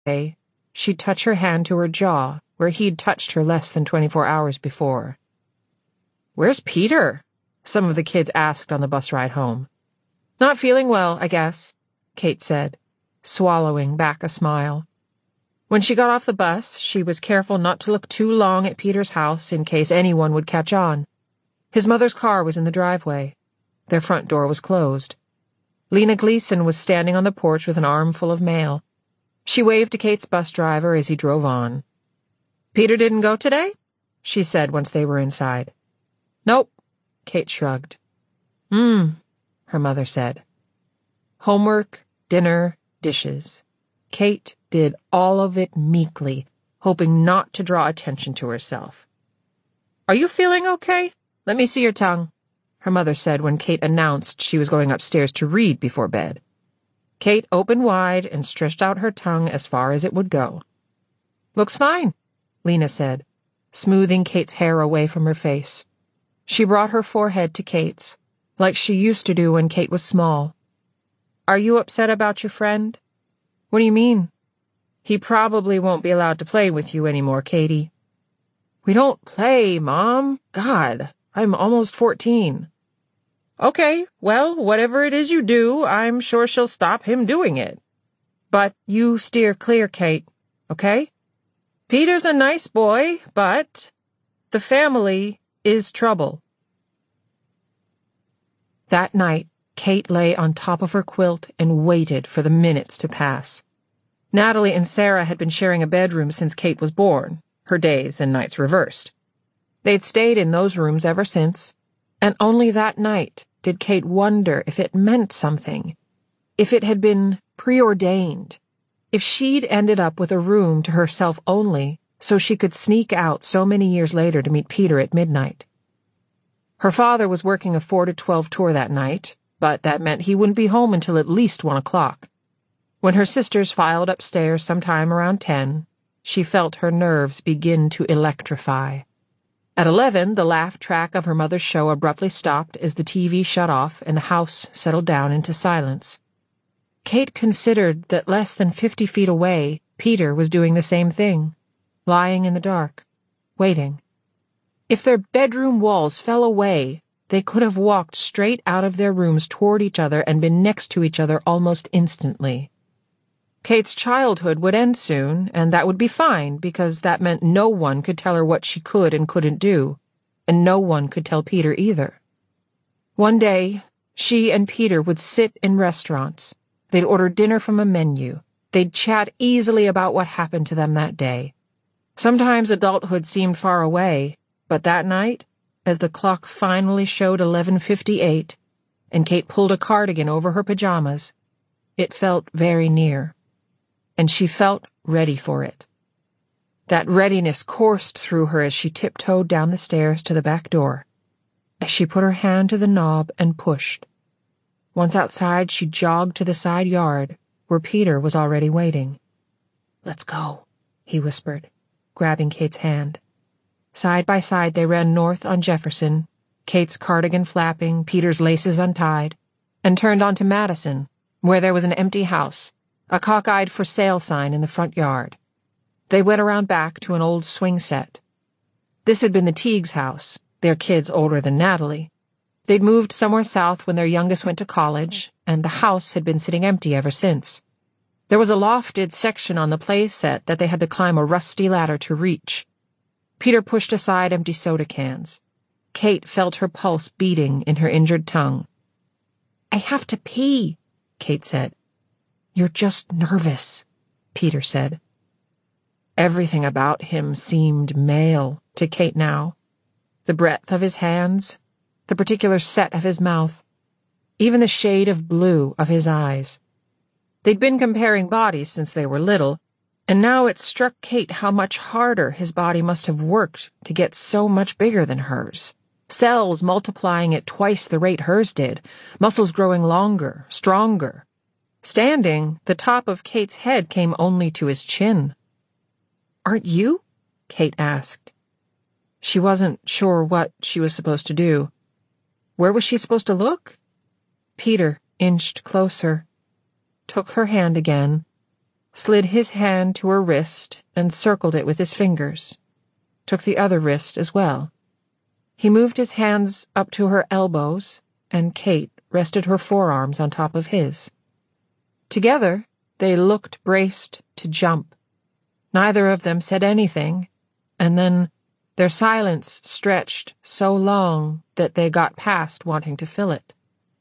she'd touch her hand to her jaw, where he'd touched her less than 24 hours before. "Where's Peter?" some of the kids asked on the bus ride home. "Not feeling well, I guess," Kate said, swallowing back a smile. When she got off the bus, she was careful not to look too long at Peter's house in case anyone would catch on. His mother's car was in the driveway. Their front door was closed. Lena Gleason was standing on the porch with an armful of mail. She waved to Kate's bus driver as he drove on. "Peter didn't go today?" she said once they were inside. "Nope," Kate shrugged. Her mother said. Homework, dinner, dishes. Kate did all of it meekly, hoping not to draw attention to herself. "Are you feeling okay? Let me see your tongue," her mother said when Kate announced she was going upstairs to read before bed. Kate opened wide and stretched out her tongue as far as it would go. "Looks fine," Lena said, smoothing Kate's hair away from her face. She brought her forehead to Kate's, like she used to do when Kate was small. "Are you upset about your friend?" "What do you mean?" "He probably won't be allowed to play with you anymore, Katie." "We don't play, Mom. God, I'm almost 14. "Okay, well, whatever it is you do, I'm sure she'll stop him doing it. But you steer clear, Kate, okay? Peter's a nice boy, but the family is trouble." That night, Kate lay on top of her quilt and waited for the minutes to pass. Natalie and Sarah had been sharing a bedroom since Kate was born, her days and nights reversed. They'd stayed in those rooms ever since, and only that night did Kate wonder if it meant something, if it had been preordained, if she'd ended up with a room to herself only so she could sneak out so many years later to meet Peter at midnight. Her father was working a 4 to 12 tour that night, but that meant he wouldn't be home until at least 1 o'clock. When her sisters filed upstairs sometime around 10, she felt her nerves begin to electrify. At 11, the laugh track of her mother's show abruptly stopped as the TV shut off and the house settled down into silence. Kate considered that less than 50 feet away, Peter was doing the same thing, lying in the dark, waiting. If their bedroom walls fell away, they could have walked straight out of their rooms toward each other and been next to each other almost instantly. Kate's childhood would end soon, and that would be fine because that meant no one could tell her what she could and couldn't do, and no one could tell Peter either. One day, she and Peter would sit in restaurants. They'd order dinner from a menu. They'd chat easily about what happened to them that day. Sometimes adulthood seemed far away, but that night, as the clock finally showed 11:58, and Kate pulled a cardigan over her pajamas, it felt very near. And she felt ready for it. That readiness coursed through her as she tiptoed down the stairs to the back door, as she put her hand to the knob and pushed. Once outside, she jogged to the side yard, where Peter was already waiting. "Let's go," he whispered, grabbing Kate's hand. Side by side they ran north on Jefferson, Kate's cardigan flapping, Peter's laces untied, and turned onto Madison, where there was an empty house, a cockeyed for sale sign in the front yard. They went around back to an old swing set. This had been the Teagues' house, their kids older than Natalie. They'd moved somewhere south when their youngest went to college, and the house had been sitting empty ever since. There was a lofted section on the play set that they had to climb a rusty ladder to reach. Peter pushed aside empty soda cans. Kate felt her pulse beating in her injured tongue. "I have to pee," Kate said. "You're just nervous," Peter said. Everything about him seemed male to Kate now. The breadth of his hands, the particular set of his mouth, even the shade of blue of his eyes. They'd been comparing bodies since they were little, and now it struck Kate how much harder his body must have worked to get so much bigger than hers. Cells multiplying at twice the rate hers did, muscles growing longer, stronger. Standing, the top of Kate's head came only to his chin. "Aren't you?" Kate asked. She wasn't sure what she was supposed to do. Where was she supposed to look? Peter inched closer, took her hand again, slid his hand to her wrist and circled it with his fingers, took the other wrist as well. He moved his hands up to her elbows, and Kate rested her forearms on top of his. Together, they looked braced to jump. Neither of them said anything, and then their silence stretched so long that they got past wanting to fill it.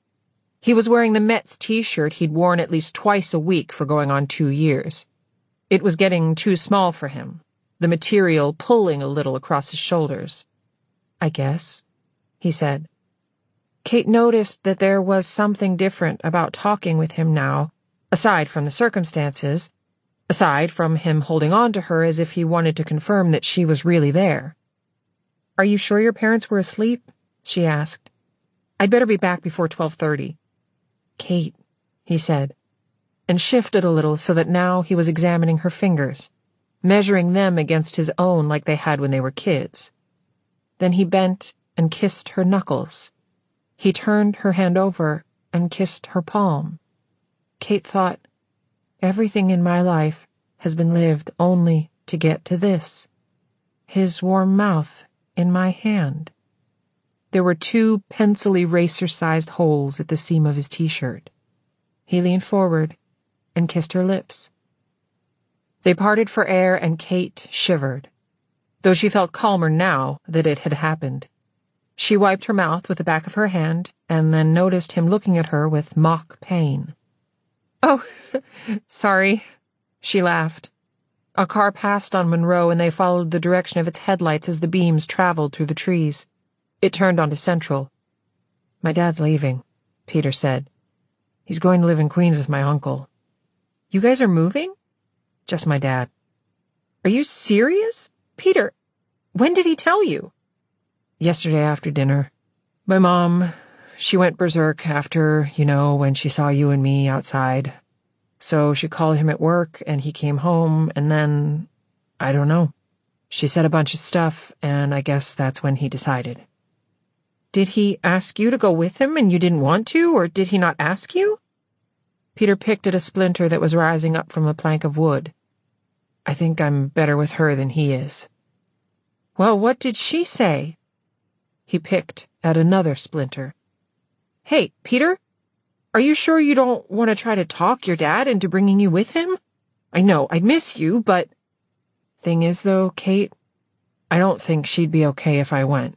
He was wearing the Mets t-shirt he'd worn at least twice a week for going on 2 years. It was getting too small for him, the material pulling a little across his shoulders. "I guess," he said. Kate noticed that there was something different about talking with him now, aside from the circumstances, aside from him holding on to her as if he wanted to confirm that she was really there. "Are you sure your parents were asleep?" she asked. "I'd better be back before 12:30. "Kate," he said, and shifted a little so that now he was examining her fingers, measuring them against his own like they had when they were kids. Then he bent and kissed her knuckles. He turned her hand over and kissed her palm. Kate thought, everything in my life has been lived only to get to this. His warm mouth in my hand. There were 2 pencil eraser-sized holes at the seam of his t-shirt. He leaned forward and kissed her lips. They parted for air and Kate shivered, though she felt calmer now that it had happened. She wiped her mouth with the back of her hand and then noticed him looking at her with mock pain. "Oh, sorry," she laughed. A car passed on Monroe and they followed the direction of its headlights as the beams traveled through the trees. It turned onto Central. "My dad's leaving," Peter said. "He's going to live in Queens with my uncle." "You guys are moving?" "Just my dad." "Are you serious? Peter, when did he tell you?" "Yesterday after dinner. My mom, she went berserk after, when she saw you and me outside. So she called him at work and he came home and then, I don't know. She said a bunch of stuff and I guess that's when he decided." "Did he ask you to go with him and you didn't want to, or did he not ask you?" Peter picked at a splinter that was rising up from a plank of wood. "I think I'm better with her than he is." "Well, what did she say?" He picked at another splinter. "Hey, Peter, are you sure you don't want to try to talk your dad into bringing you with him? I know I'd miss you, but—" "Thing is, though, Kate, I don't think she'd be okay if I went,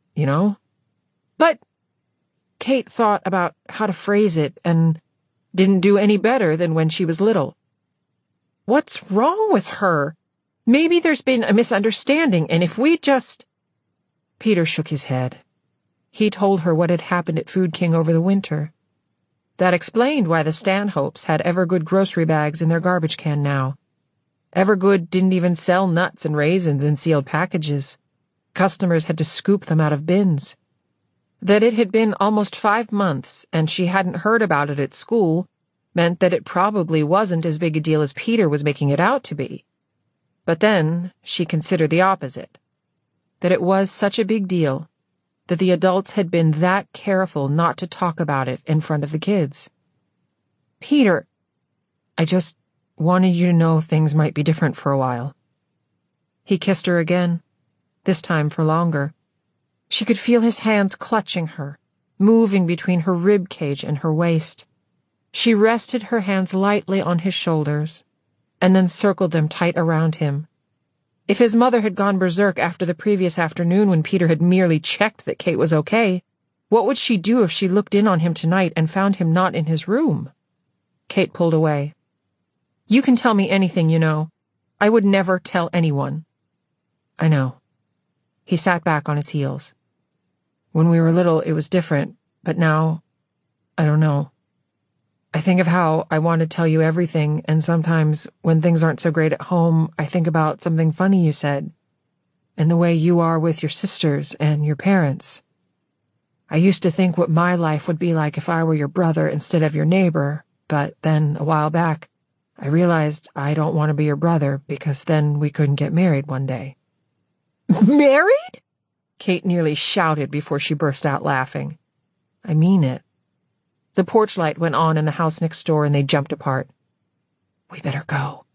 "But—" Kate thought about how to phrase it and didn't do any better than when she was little. "What's wrong with her? Maybe there's been a misunderstanding, and if we just—" Peter shook his head. He told her what had happened at Food King over the winter. That explained why the Stanhopes had Evergood grocery bags in their garbage can now. Evergood didn't even sell nuts and raisins in sealed packages. Customers had to scoop them out of bins. That it had been almost 5 months and she hadn't heard about it at school meant that it probably wasn't as big a deal as Peter was making it out to be. But then she considered the opposite. That it was such a big deal that the adults had been that careful not to talk about it in front of the kids. "Peter, I just wanted you to know things might be different for a while." He kissed her again, this time for longer. She could feel his hands clutching her, moving between her rib cage and her waist. She rested her hands lightly on his shoulders, and then circled them tight around him. If his mother had gone berserk after the previous afternoon when Peter had merely checked that Kate was okay, what would she do if she looked in on him tonight and found him not in his room? Kate pulled away. "You can tell me anything you know. I would never tell anyone." "I know." He sat back on his heels. "When we were little, it was different, but now, I don't know. I think of how I want to tell you everything, and sometimes, when things aren't so great at home, I think about something funny you said, and the way you are with your sisters and your parents. I used to think what my life would be like if I were your brother instead of your neighbor, but then, a while back, I realized I don't want to be your brother because then we couldn't get married one day." "Married?" Kate nearly shouted before she burst out laughing. "I mean it." The porch light went on in the house next door and they jumped apart. "We better go,"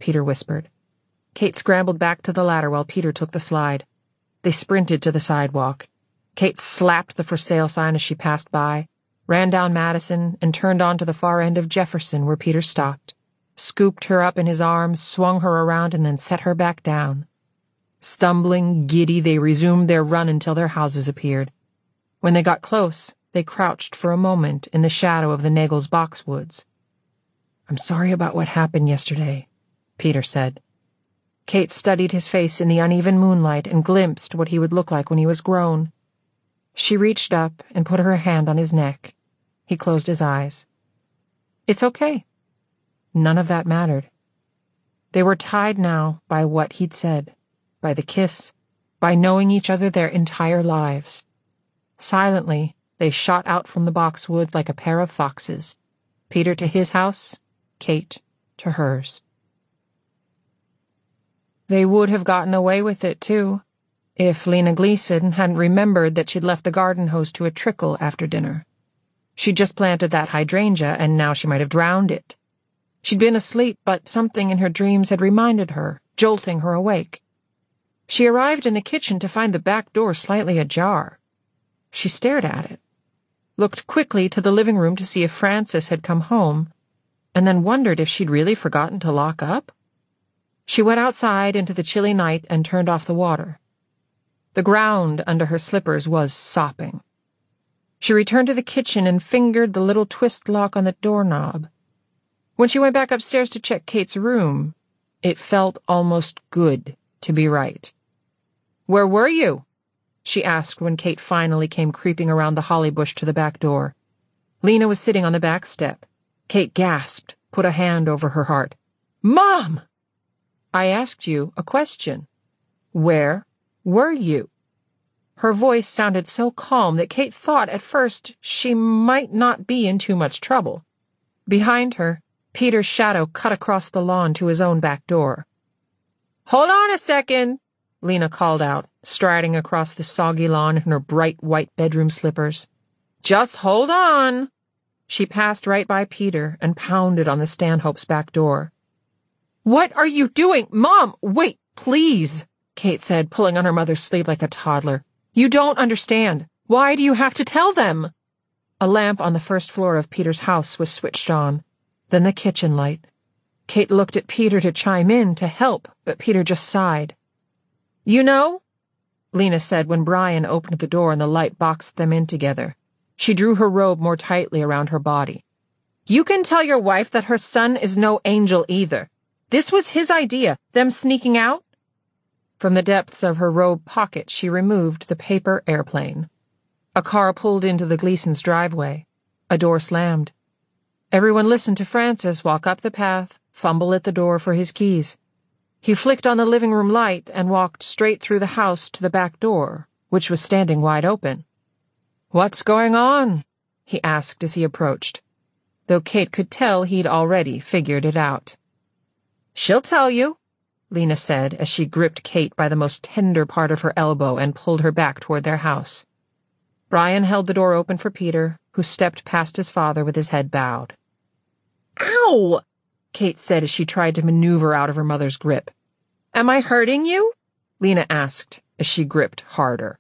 Peter whispered. Kate scrambled back to the ladder while Peter took the slide. They sprinted to the sidewalk. Kate slapped the for sale sign as she passed by, ran down Madison, and turned onto the far end of Jefferson where Peter stopped, scooped her up in his arms, swung her around, and then set her back down. Stumbling, giddy, they resumed their run until their houses appeared. When they got close, they crouched for a moment in the shadow of the Nagels' boxwoods. "I'm sorry about what happened yesterday," Peter said. Kate studied his face in the uneven moonlight and glimpsed what he would look like when he was grown. She reached up and put her hand on his neck. He closed his eyes. "It's okay." None of that mattered. They were tied now by what he'd said, by the kiss, by knowing each other their entire lives. Silently, they shot out from the boxwood like a pair of foxes, Peter to his house, Kate to hers. They would have gotten away with it, too, if Lena Gleason hadn't remembered that she'd left the garden hose to a trickle after dinner. She'd just planted that hydrangea, and now she might have drowned it. She'd been asleep, but something in her dreams had reminded her, jolting her awake. She arrived in the kitchen to find the back door slightly ajar. She stared at it, looked quickly to the living room to see if Frances had come home, and then wondered if she'd really forgotten to lock up. She went outside into the chilly night and turned off the water. The ground under her slippers was sopping. She returned to the kitchen and fingered the little twist lock on the doorknob. When she went back upstairs to check Kate's room, it felt almost good to be right. "Where were you?" she asked when Kate finally came creeping around the holly bush to the back door. Lena was sitting on the back step. Kate gasped, put a hand over her heart. "Mom!" "I asked you a question. Where were you?" Her voice sounded so calm that Kate thought at first she might not be in too much trouble. Behind her, Peter's shadow cut across the lawn to his own back door. "Hold on a second," Lena called out, striding across the soggy lawn in her bright white bedroom slippers. "Just hold on." She passed right by Peter and pounded on the Stanhope's back door. "What are you doing? Mom, wait, please," Kate said, pulling on her mother's sleeve like a toddler. "You don't understand. Why do you have to tell them?" A lamp on the first floor of Peter's house was switched on, then the kitchen light. Kate looked at Peter to chime in, to help, but Peter just sighed. "You know," Lena said when Brian opened the door and the light boxed them in together. She drew her robe more tightly around her body. "You can tell your wife that her son is no angel either. This was his idea, them sneaking out." From the depths of her robe pocket, she removed the paper airplane. A car pulled into the Gleasons' driveway. A door slammed. Everyone listened to Francis walk up the path, fumble at the door for his keys. He flicked on the living room light and walked straight through the house to the back door, which was standing wide open. "What's going on?" he asked as he approached, though Kate could tell he'd already figured it out. "She'll tell you," Lena said as she gripped Kate by the most tender part of her elbow and pulled her back toward their house. Brian held the door open for Peter, who stepped past his father with his head bowed. "Ow!" Kate said as she tried to maneuver out of her mother's grip. "Am I hurting you?" Lena asked as she gripped harder.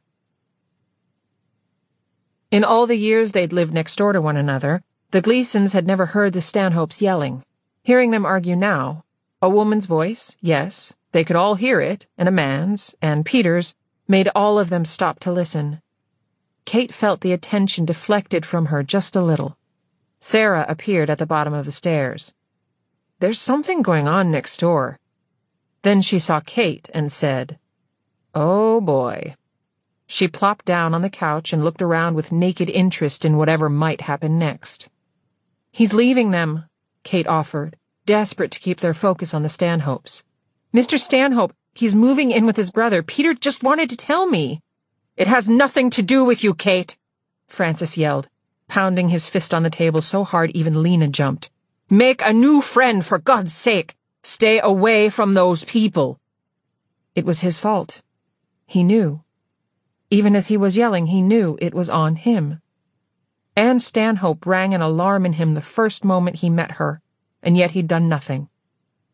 In all the years they'd lived next door to one another, the Gleasons had never heard the Stanhopes yelling. Hearing them argue now, a woman's voice, yes, they could all hear it, and a man's, and Peter's, made all of them stop to listen. Kate felt the attention deflected from her just a little. Sarah appeared at the bottom of the stairs. "There's something going on next door." Then she saw Kate and said, "Oh, boy." She plopped down on the couch and looked around with naked interest in whatever might happen next. "He's leaving them," Kate offered, desperate to keep their focus on the Stanhopes. "Mr. Stanhope, he's moving in with his brother. Peter just wanted to tell me." "It has nothing to do with you, Kate," Francis yelled, pounding his fist on the table so hard even Lena jumped. "Make a new friend, for God's sake. Stay away from those people." It was his fault. He knew. Even as he was yelling, he knew it was on him. Anne Stanhope rang an alarm in him the first moment he met her, and yet he'd done nothing.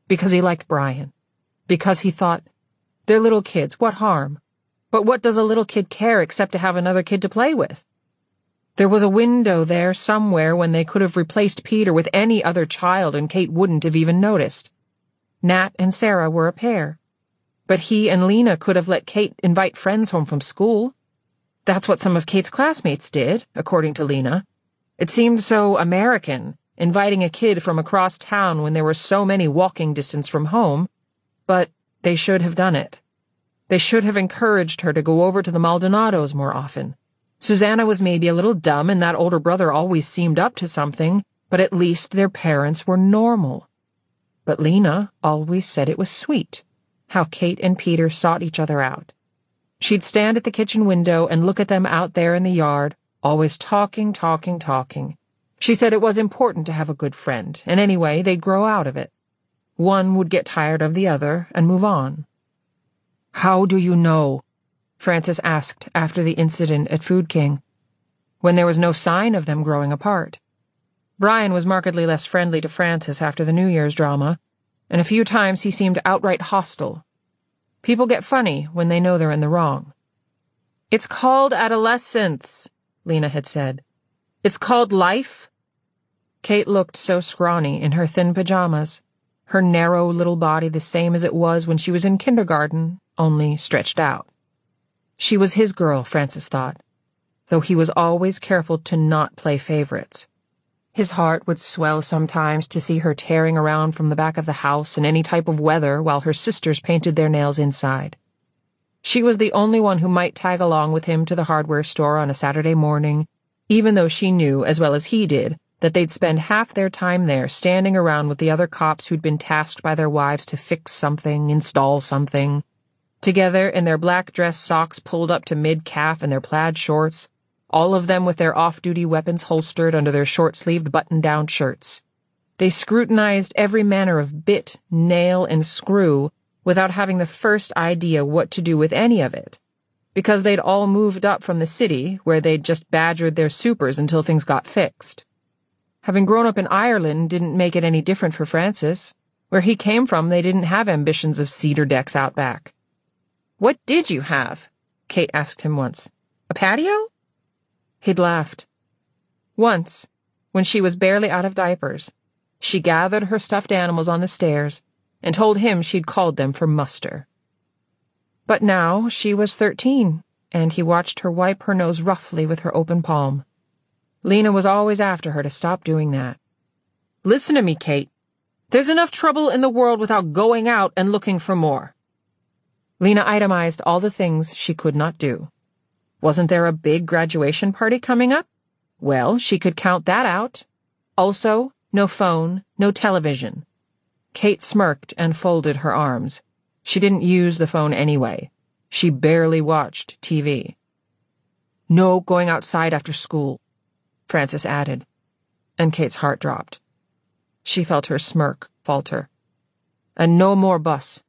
Because he liked Brian. Because he thought, they're little kids, what harm? But what does a little kid care except to have another kid to play with? There was a window there somewhere when they could have replaced Peter with any other child and Kate wouldn't have even noticed. Nat and Sarah were a pair. But he and Lena could have let Kate invite friends home from school. That's what some of Kate's classmates did, according to Lena. It seemed so American, inviting a kid from across town when there were so many walking distance from home. But they should have done it. They should have encouraged her to go over to the Maldonados more often. Susanna was maybe a little dumb and that older brother always seemed up to something, but at least their parents were normal. But Lena always said it was sweet, how Kate and Peter sought each other out. She'd stand at the kitchen window and look at them out there in the yard, always talking. She said it was important to have a good friend, and anyway, they'd grow out of it. One would get tired of the other and move on. "How do you know?" Frances asked after the incident at Food King, when there was no sign of them growing apart. Brian was markedly less friendly to Frances after the New Year's drama, and a few times he seemed outright hostile. People get funny when they know they're in the wrong. "It's called adolescence," Lena had said. "It's called life." Kate looked so scrawny in her thin pajamas, her narrow little body the same as it was when she was in kindergarten, only stretched out. She was his girl, Frances thought, though he was always careful to not play favorites. His heart would swell sometimes to see her tearing around from the back of the house in any type of weather while her sisters painted their nails inside. She was the only one who might tag along with him to the hardware store on a Saturday morning, even though she knew, as well as he did, that they'd spend half their time there standing around with the other cops who'd been tasked by their wives to fix something, install something, together in their black dress socks pulled up to mid-calf and their plaid shorts, all of them with their off-duty weapons holstered under their short-sleeved button-down shirts. They scrutinized every manner of bit, nail, and screw without having the first idea what to do with any of it, because they'd all moved up from the city where they'd just badgered their supers until things got fixed. Having grown up in Ireland didn't make it any different for Francis. Where he came from, they didn't have ambitions of cedar decks out back. "What did you have?" Kate asked him once. "A patio?" He'd laughed. Once, when she was barely out of diapers, she gathered her stuffed animals on the stairs and told him she'd called them for muster. But now she was 13, and he watched her wipe her nose roughly with her open palm. Lena was always after her to stop doing that. "Listen to me, Kate. There's enough trouble in the world without going out and looking for more." Lena itemized all the things she could not do. Wasn't there a big graduation party coming up? Well, she could count that out. Also, no phone, no television. Kate smirked and folded her arms. She didn't use the phone anyway. She barely watched TV. "No going outside after school," Frances added, and Kate's heart dropped. She felt her smirk falter. "And no more bus.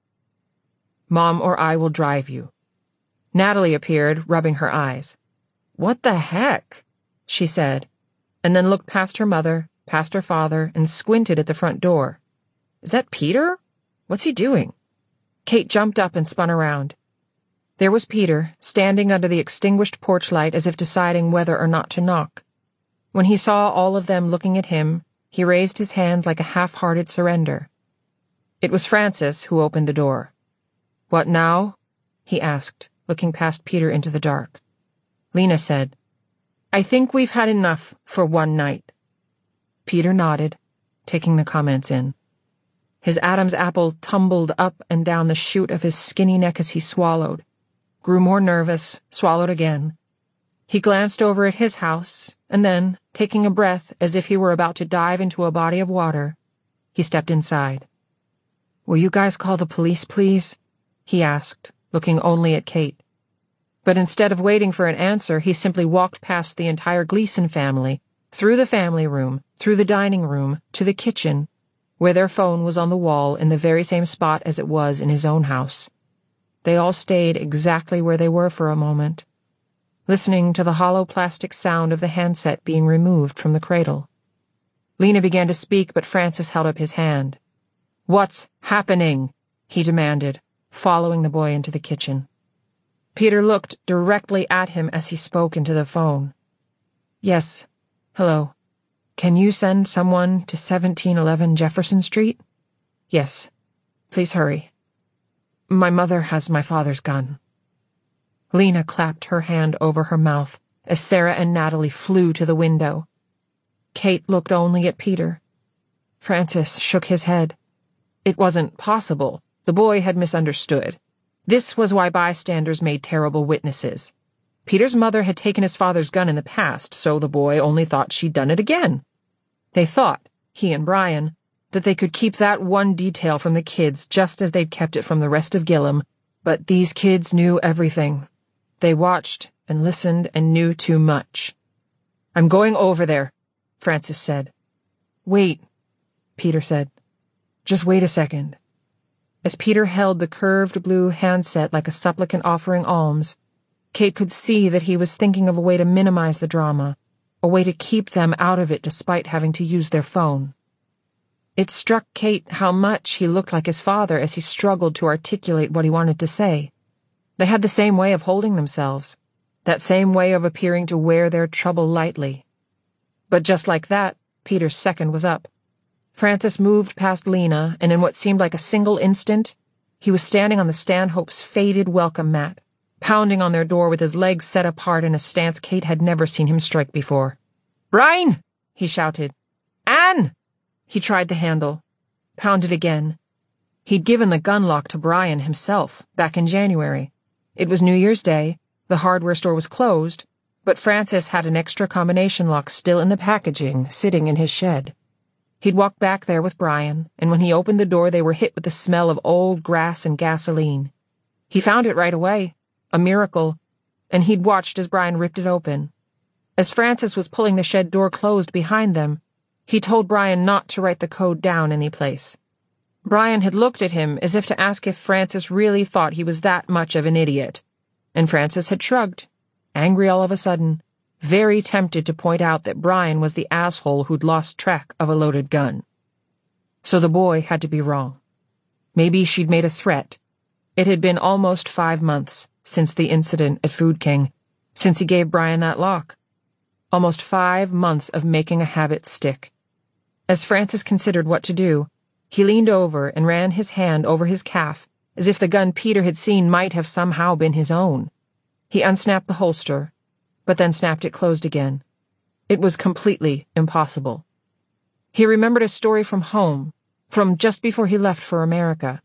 Mom or I will drive you." Natalie appeared, rubbing her eyes. "What the heck?" she said, and then looked past her mother, past her father, and squinted at the front door. "Is that Peter? What's he doing?" Kate jumped up and spun around. There was Peter, standing under the extinguished porch light as if deciding whether or not to knock. When he saw all of them looking at him, he raised his hands like a half-hearted surrender. It was Frances who opened the door. "What now?" he asked, looking past Peter into the dark. Lena said, "I think we've had enough for one night." Peter nodded, taking the comments in. His Adam's apple tumbled up and down the chute of his skinny neck as he swallowed, grew more nervous, swallowed again. He glanced over at his house, and then, taking a breath as if he were about to dive into a body of water, he stepped inside. "Will you guys call the police, please?" he asked, looking only at Kate. But instead of waiting for an answer, he simply walked past the entire Gleason family, through the family room, through the dining room, to the kitchen, where their phone was on the wall in the very same spot as it was in his own house. They all stayed exactly where they were for a moment, listening to the hollow plastic sound of the handset being removed from the cradle. Lena began to speak, but Frances held up his hand. "What's happening?" he demanded, following the boy into the kitchen. Peter looked directly at him as he spoke into the phone. "Yes. Hello. Can you send someone to 1711 Jefferson Street? Yes. Please hurry. My mother has my father's gun." Lena clapped her hand over her mouth as Sarah and Natalie flew to the window. Kate looked only at Peter. Francis shook his head. It wasn't possible. The boy had misunderstood. This was why bystanders made terrible witnesses. Peter's mother had taken his father's gun in the past, so the boy only thought she'd done it again. They thought, he and Brian, that they could keep that one detail from the kids just as they'd kept it from the rest of Gillam, but these kids knew everything. They watched and listened and knew too much. "I'm going over there," Francis said. "Wait," Peter said. "Just wait a second." As Peter held the curved blue handset like a supplicant offering alms, Kate could see that he was thinking of a way to minimize the drama, a way to keep them out of it despite having to use their phone. It struck Kate how much he looked like his father as he struggled to articulate what he wanted to say. They had the same way of holding themselves, that same way of appearing to wear their trouble lightly. But just like that, Peter's second was up. Francis moved past Lena, and in what seemed like a single instant, he was standing on the Stanhope's faded welcome mat, pounding on their door with his legs set apart in a stance Kate had never seen him strike before. "Brian!" he shouted. "Anne!" He tried the handle, pounded again. He'd given the gun lock to Brian himself, back in January. It was New Year's Day, the hardware store was closed, but Francis had an extra combination lock still in the packaging, sitting in his shed. He'd walked back there with Brian, and when he opened the door they were hit with the smell of old grass and gasoline. He found it right away, a miracle, and he'd watched as Brian ripped it open. As Francis was pulling the shed door closed behind them, he told Brian not to write the code down any place. Brian had looked at him as if to ask if Francis really thought he was that much of an idiot, and Francis had shrugged, angry all of a sudden, very tempted to point out that Brian was the asshole who'd lost track of a loaded gun. So the boy had to be wrong. Maybe she'd made a threat. It had been almost 5 months since the incident at Food King, since he gave Brian that lock. Almost 5 months of making a habit stick. As Francis considered what to do, he leaned over and ran his hand over his calf, as if the gun Peter had seen might have somehow been his own. He unsnapped the holster, but then snapped it closed again. It was completely impossible. He remembered a story from home, from just before he left for America.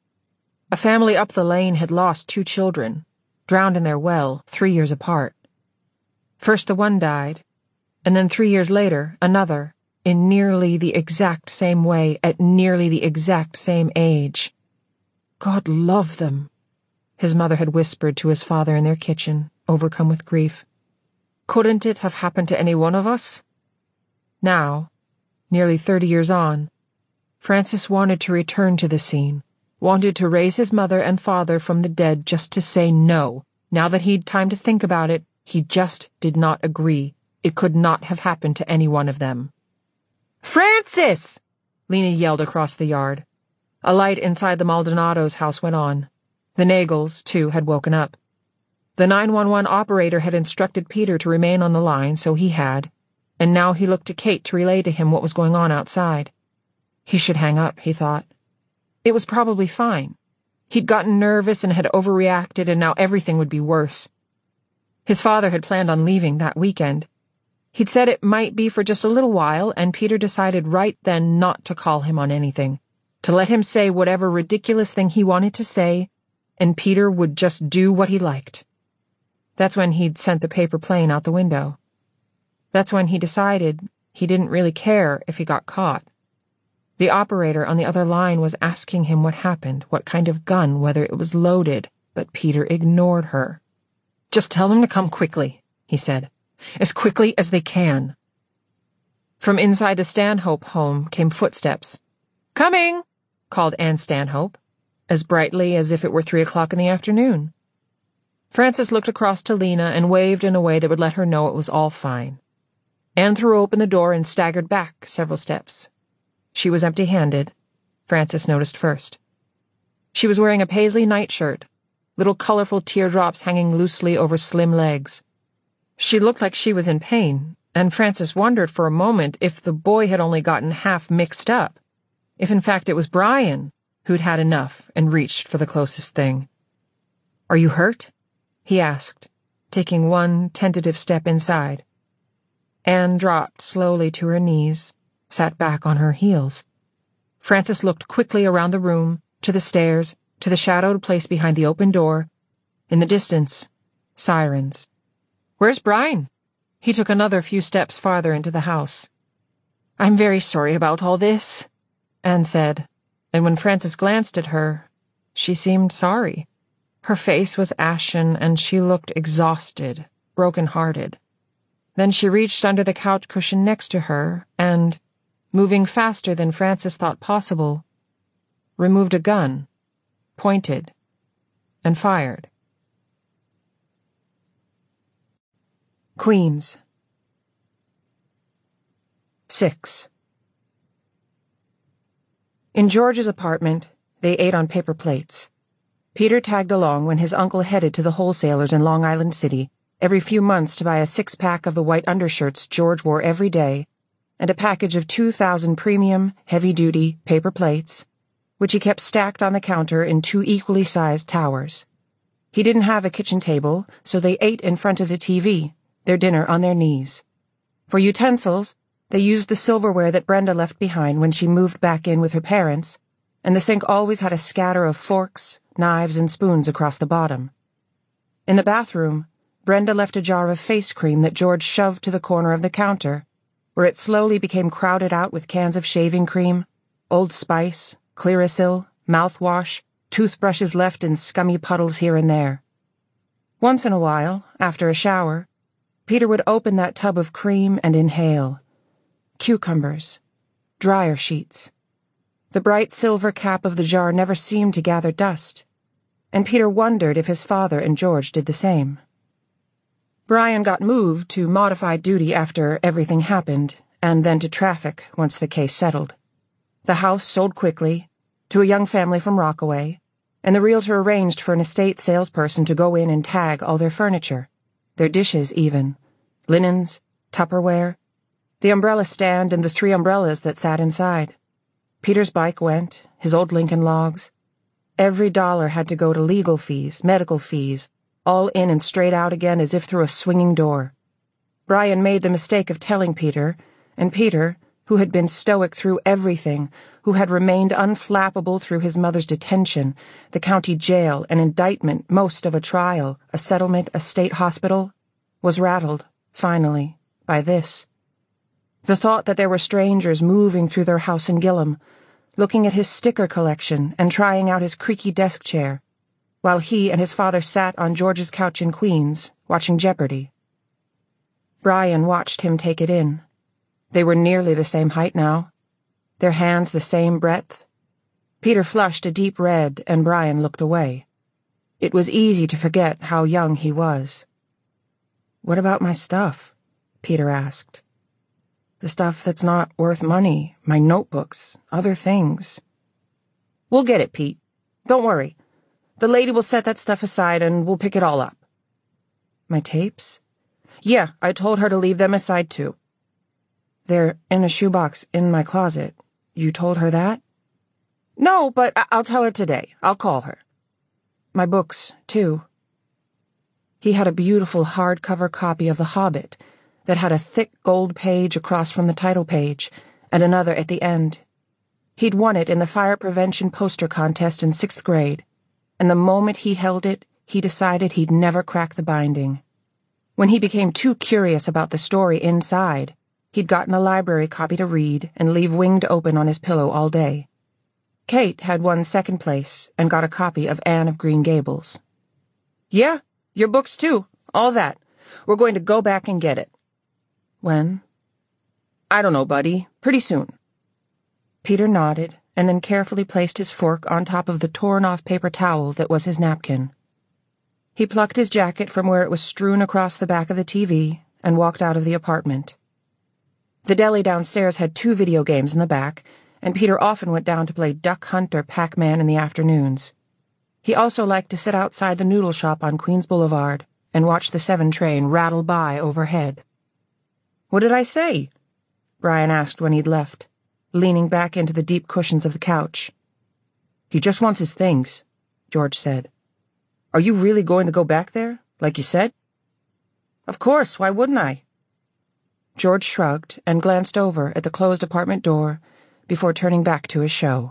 A family up the lane had lost 2 children, drowned in their well, 3 years apart. First the one died, and then 3 years later, another, in nearly the exact same way, at nearly the exact same age. God love them, his mother had whispered to his father in their kitchen, overcome with grief. Couldn't it have happened to any one of us? Now, nearly 30 years on, Francis wanted to return to the scene, wanted to raise his mother and father from the dead just to say no. Now that he'd time to think about it, he just did not agree. It could not have happened to any one of them. "Francis!" Lena yelled across the yard. A light inside the Maldonado's house went on. The Nagels, too, had woken up. The 911 operator had instructed Peter to remain on the line, so he had, and now he looked to Kate to relay to him what was going on outside. He should hang up, he thought. It was probably fine. He'd gotten nervous and had overreacted, and now everything would be worse. His father had planned on leaving that weekend. He'd said it might be for just a little while, and Peter decided right then not to call him on anything, to let him say whatever ridiculous thing he wanted to say, and Peter would just do what he liked. That's when he'd sent the paper plane out the window. That's when he decided he didn't really care if he got caught. The operator on the other line was asking him what happened, what kind of gun, whether it was loaded, but Peter ignored her. "Just tell them to come quickly," he said. "As quickly as they can." From inside the Stanhope home came footsteps. "Coming!" called Anne Stanhope, as brightly as if it were 3 o'clock in the afternoon. Francis looked across to Lena and waved in a way that would let her know it was all fine. Anne threw open the door and staggered back several steps. She was empty-handed. Frances noticed first. She was wearing a paisley nightshirt, little colorful teardrops hanging loosely over slim legs. She looked like she was in pain, and Frances wondered for a moment if the boy had only gotten half mixed up, if in fact it was Brian who'd had enough and reached for the closest thing. "Are you hurt?" he asked, taking one tentative step inside. Anne dropped slowly to her knees, sat back on her heels. Frances looked quickly around the room, to the stairs, to the shadowed place behind the open door. In the distance, sirens. "Where's Brian?" He took another few steps farther into the house. "I'm very sorry about all this," Anne said, and when Frances glanced at her, she seemed sorry. Her face was ashen, and she looked exhausted, broken-hearted. Then she reached under the couch cushion next to her and, moving faster than Frances thought possible, removed a gun, pointed, and fired. Queens. 6. In George's apartment, they ate on paper plates. Peter tagged along when his uncle headed to the wholesalers in Long Island City every few months to buy a 6-pack of the white undershirts George wore every day and a package of 2,000 premium, heavy-duty paper plates, which he kept stacked on the counter in 2 equally sized towers. He didn't have a kitchen table, so they ate in front of the TV, their dinner on their knees. For utensils, they used the silverware that Brenda left behind when she moved back in with her parents, and the sink always had a scatter of forks, knives, and spoons across the bottom. In the bathroom, Brenda left a jar of face cream that George shoved to the corner of the counter, where it slowly became crowded out with cans of shaving cream, Old Spice, Clearasil, mouthwash, toothbrushes left in scummy puddles here and there. Once in a while, after a shower, Peter would open that tub of cream and inhale. Cucumbers. Dryer sheets. The bright silver cap of the jar never seemed to gather dust, and Peter wondered if his father and George did the same. Brian got moved to modified duty after everything happened, and then to traffic once the case settled. The house sold quickly, to a young family from Rockaway, and the realtor arranged for an estate salesperson to go in and tag all their furniture, their dishes even, linens, Tupperware, the umbrella stand and the 3 umbrellas that sat inside. Peter's bike went, his old Lincoln logs. Every dollar had to go to legal fees, medical fees, all in and straight out again as if through a swinging door. Brian made the mistake of telling Peter, and Peter, who had been stoic through everything, who had remained unflappable through his mother's detention, the county jail, an indictment, most of a trial, a settlement, a state hospital, was rattled, finally, by this. The thought that there were strangers moving through their house in Gilham, looking at his sticker collection and trying out his creaky desk chair, while he and his father sat on George's couch in Queens, watching Jeopardy. Brian watched him take it in. They were nearly the same height now, their hands the same breadth. Peter flushed a deep red, and Brian looked away. It was easy to forget how young he was. "What about my stuff?" Peter asked. "The stuff that's not worth money, my notebooks, other things." "We'll get it, Pete. Don't worry. The lady will set that stuff aside and we'll pick it all up." "My tapes?" "Yeah, I told her to leave them aside too." "They're in a shoebox in my closet. You told her that?" "No, but I'll tell her today. I'll call her." "My books, too." He had a beautiful hardcover copy of The Hobbit that had a thick gold page across from the title page and another at the end. He'd won it in the fire prevention poster contest in 6th grade, and the moment he held it, he decided he'd never crack the binding. When he became too curious about the story inside, he'd gotten a library copy to read and leave winged open on his pillow all day. Kate had won 2nd place and got a copy of Anne of Green Gables. "Yeah, your books too, all that. We're going to go back and get it." "When?" "I don't know, buddy. Pretty soon." Peter nodded and then carefully placed his fork on top of the torn-off paper towel that was his napkin. He plucked his jacket from where it was strewn across the back of the TV and walked out of the apartment. The deli downstairs had 2 video games in the back, and Peter often went down to play Duck Hunt or Pac-Man in the afternoons. He also liked to sit outside the noodle shop on Queens Boulevard and watch the 7 train rattle by overhead. "What did I say?" Brian asked when he'd left, leaning back into the deep cushions of the couch. "He just wants his things," George said. "Are you really going to go back there, like you said?" "Of course, why wouldn't I?" George shrugged and glanced over at the closed apartment door before turning back to his show.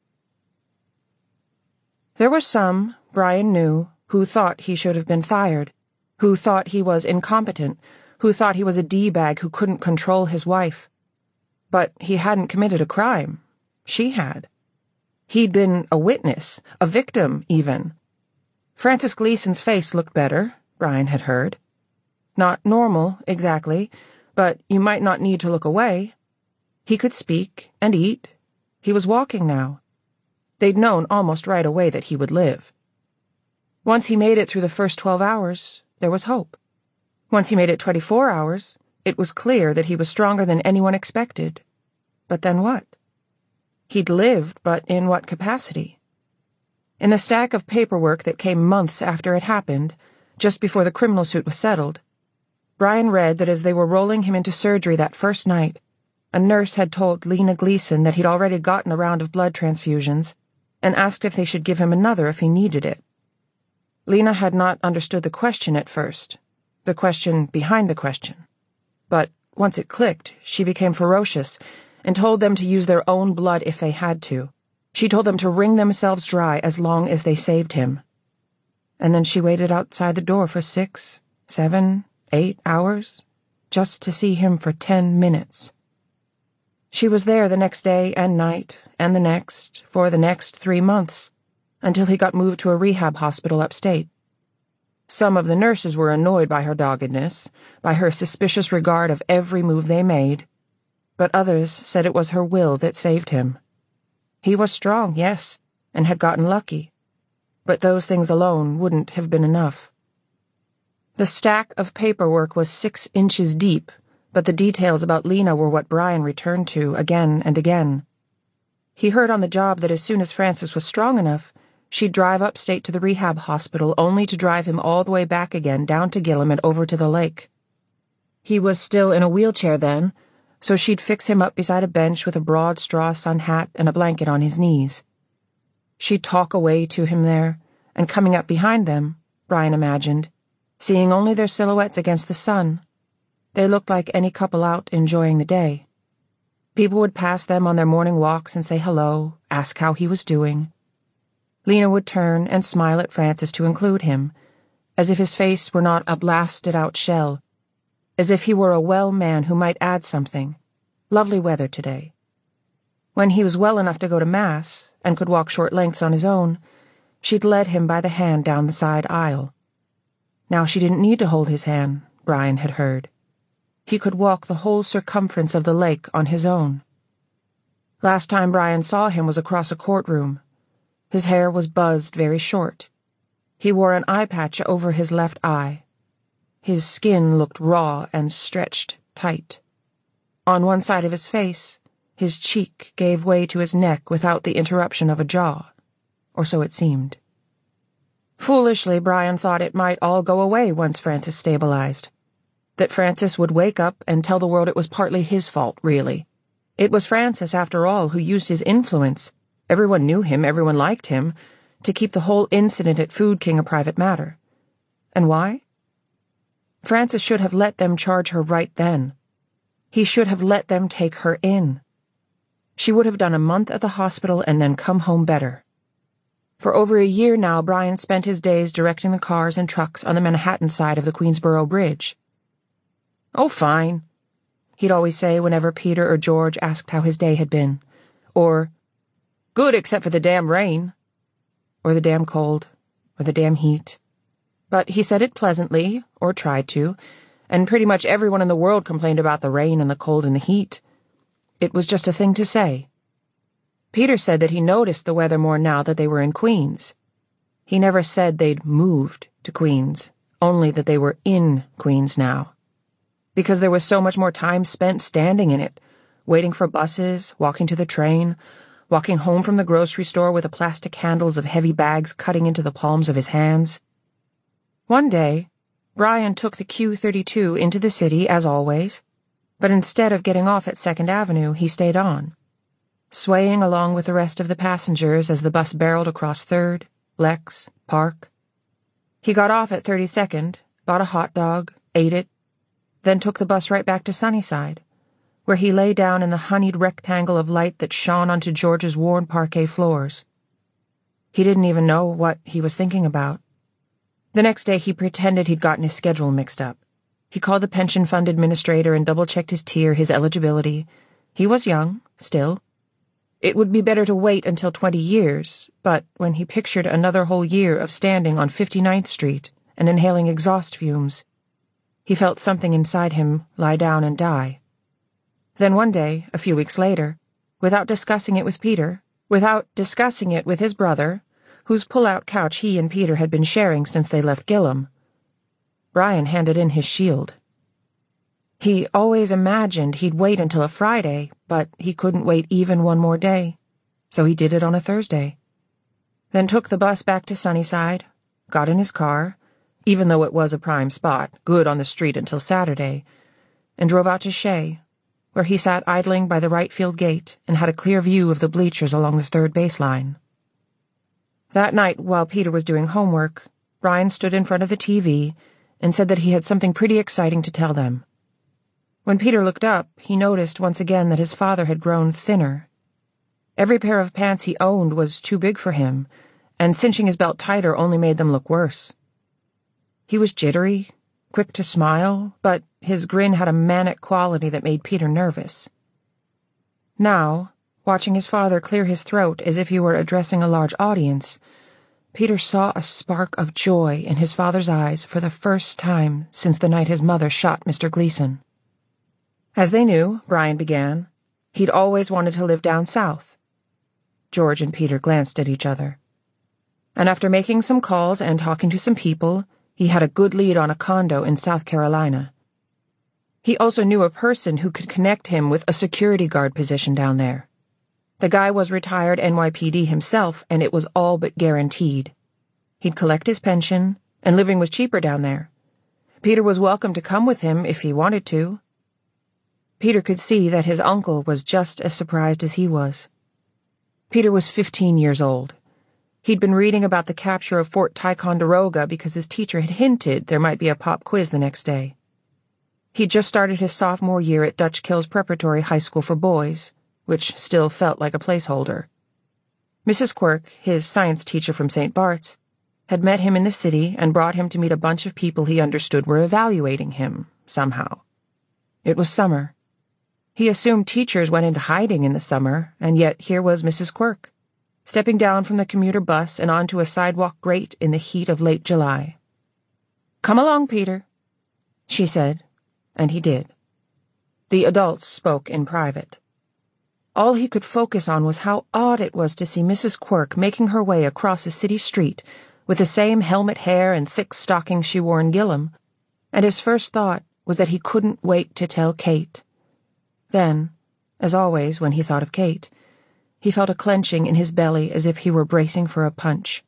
There were some, Brian knew, who thought he should have been fired, who thought he was incompetent, who thought he was a D-bag who couldn't control his wife. But he hadn't committed a crime. She had. He'd been a witness, a victim, even. Francis Gleason's face looked better, Brian had heard. Not normal, exactly, but you might not need to look away. He could speak and eat. He was walking now. They'd known almost right away that he would live. Once he made it through the first 12 hours, there was hope. Once he made it 24 hours, it was clear that he was stronger than anyone expected. But then what? He'd lived, but in what capacity? In the stack of paperwork that came months after it happened, just before the criminal suit was settled, Brian read that as they were rolling him into surgery that first night, a nurse had told Lena Gleason that he'd already gotten a round of blood transfusions and asked if they should give him another if he needed it. Lena had not understood the question at first, the question behind the question. But once it clicked, she became ferocious and told them to use their own blood if they had to. She told them to wring themselves dry as long as they saved him. And then she waited outside the door for 6, 7, 8 hours, just to see him for 10 minutes. She was there the next day and night, and the next, for the next 3 months, until he got moved to a rehab hospital upstate. Some of the nurses were annoyed by her doggedness, by her suspicious regard of every move they made, but others said it was her will that saved him. He was strong, yes, and had gotten lucky, but those things alone wouldn't have been enough. The stack of paperwork was 6 inches deep, but the details about Lena were what Brian returned to again and again. He heard on the job that as soon as Francis was strong enough, she'd drive upstate to the rehab hospital only to drive him all the way back again down to Gillum and over to the lake. He was still in a wheelchair then, so she'd fix him up beside a bench with a broad straw sun hat and a blanket on his knees. She'd talk away to him there, and coming up behind them, Brian imagined, seeing only their silhouettes against the sun, they looked like any couple out enjoying the day. People would pass them on their morning walks and say hello, ask how he was doing. Lena would turn and smile at Francis to include him, as if his face were not a blasted-out shell, as if he were a well man who might add something. Lovely weather today. When he was well enough to go to Mass, and could walk short lengths on his own, she'd led him by the hand down the side aisle. Now she didn't need to hold his hand, Brian had heard. He could walk the whole circumference of the lake on his own. Last time Brian saw him was across a courtroom. His hair was buzzed very short. He wore an eye patch over his left eye. His skin looked raw and stretched tight. On one side of his face, his cheek gave way to his neck without the interruption of a jaw, or so it seemed. Foolishly, Brian thought it might all go away once Francis stabilized. That Francis would wake up and tell the world it was partly his fault, really. It was Francis, after all, who used his influence, everyone knew him, everyone liked him, to keep the whole incident at Food King a private matter. And why? Francis should have let them charge her right then. He should have let them take her in. She would have done a month at the hospital and then come home better. For over a year now, Brian spent his days directing the cars and trucks on the Manhattan side of the Queensboro Bridge. "Oh, fine," he'd always say whenever Peter or George asked how his day had been. Or, "Good except for the damn rain." Or the damn cold. Or the damn heat. But he said it pleasantly, or tried to, and pretty much everyone in the world complained about the rain and the cold and the heat. It was just a thing to say. Peter said that he noticed the weather more now that they were in Queens. He never said they'd moved to Queens, only that they were in Queens now. Because there was so much more time spent standing in it, waiting for buses, walking to the train, walking home from the grocery store with the plastic handles of heavy bags cutting into the palms of his hands. One day, Brian took the Q32 into the city, as always, but instead of getting off at 2nd Avenue, he stayed on, swaying along with the rest of the passengers as the bus barreled across 3rd, Lex, Park. He got off at 32nd, bought a hot dog, ate it, then took the bus right back to Sunnyside, where he lay down in the honeyed rectangle of light that shone onto George's worn parquet floors. He didn't even know what he was thinking about. The next day he pretended he'd gotten his schedule mixed up. He called the pension fund administrator and double-checked his tier, his eligibility. He was young, still. It would be better to wait until 20 years, but when he pictured another whole year of standing on 59th Street and inhaling exhaust fumes, he felt something inside him lie down and die. Then one day, a few weeks later, without discussing it with Peter, without discussing it with his brother, whose pull-out couch he and Peter had been sharing since they left Gillam, Brian handed in his shield. He always imagined he'd wait until a Friday, but he couldn't wait even one more day, so he did it on a Thursday. Then took the bus back to Sunnyside, got in his car, even though it was a prime spot, good on the street until Saturday, and drove out to Shea, where he sat idling by the right field gate and had a clear view of the bleachers along the 3rd baseline. That night, while Peter was doing homework, Brian stood in front of the TV and said that he had something pretty exciting to tell them. When Peter looked up, he noticed once again that his father had grown thinner. Every pair of pants he owned was too big for him, and cinching his belt tighter only made them look worse. He was jittery, quick to smile, but his grin had a manic quality that made Peter nervous. Now, watching his father clear his throat as if he were addressing a large audience, Peter saw a spark of joy in his father's eyes for the first time since the night his mother shot Mr. Gleason. As they knew, Brian began, he'd always wanted to live down south. George and Peter glanced at each other. And after making some calls and talking to some people, he had a good lead on a condo in South Carolina. He also knew a person who could connect him with a security guard position down there. The guy was retired NYPD himself, and it was all but guaranteed. He'd collect his pension, and living was cheaper down there. Peter was welcome to come with him if he wanted to. Peter could see that his uncle was just as surprised as he was. Peter was 15 years old. He'd been reading about the capture of Fort Ticonderoga because his teacher had hinted there might be a pop quiz the next day. He'd just started his sophomore year at Dutch Kills Preparatory High School for Boys, which still felt like a placeholder. Mrs. Quirk, his science teacher from St. Bart's, had met him in the city and brought him to meet a bunch of people he understood were evaluating him, somehow. It was summer. He assumed teachers went into hiding in the summer, and yet here was Mrs. Quirk, stepping down from the commuter bus and onto a sidewalk grate in the heat of late July. "Come along, Peter," she said, and he did. The adults spoke in private. All he could focus on was how odd it was to see Mrs. Quirk making her way across a city street with the same helmet hair and thick stockings she wore in Gillam, and his first thought was that he couldn't wait to tell Kate. Then, as always when he thought of Kate, he felt a clenching in his belly as if he were bracing for a punch.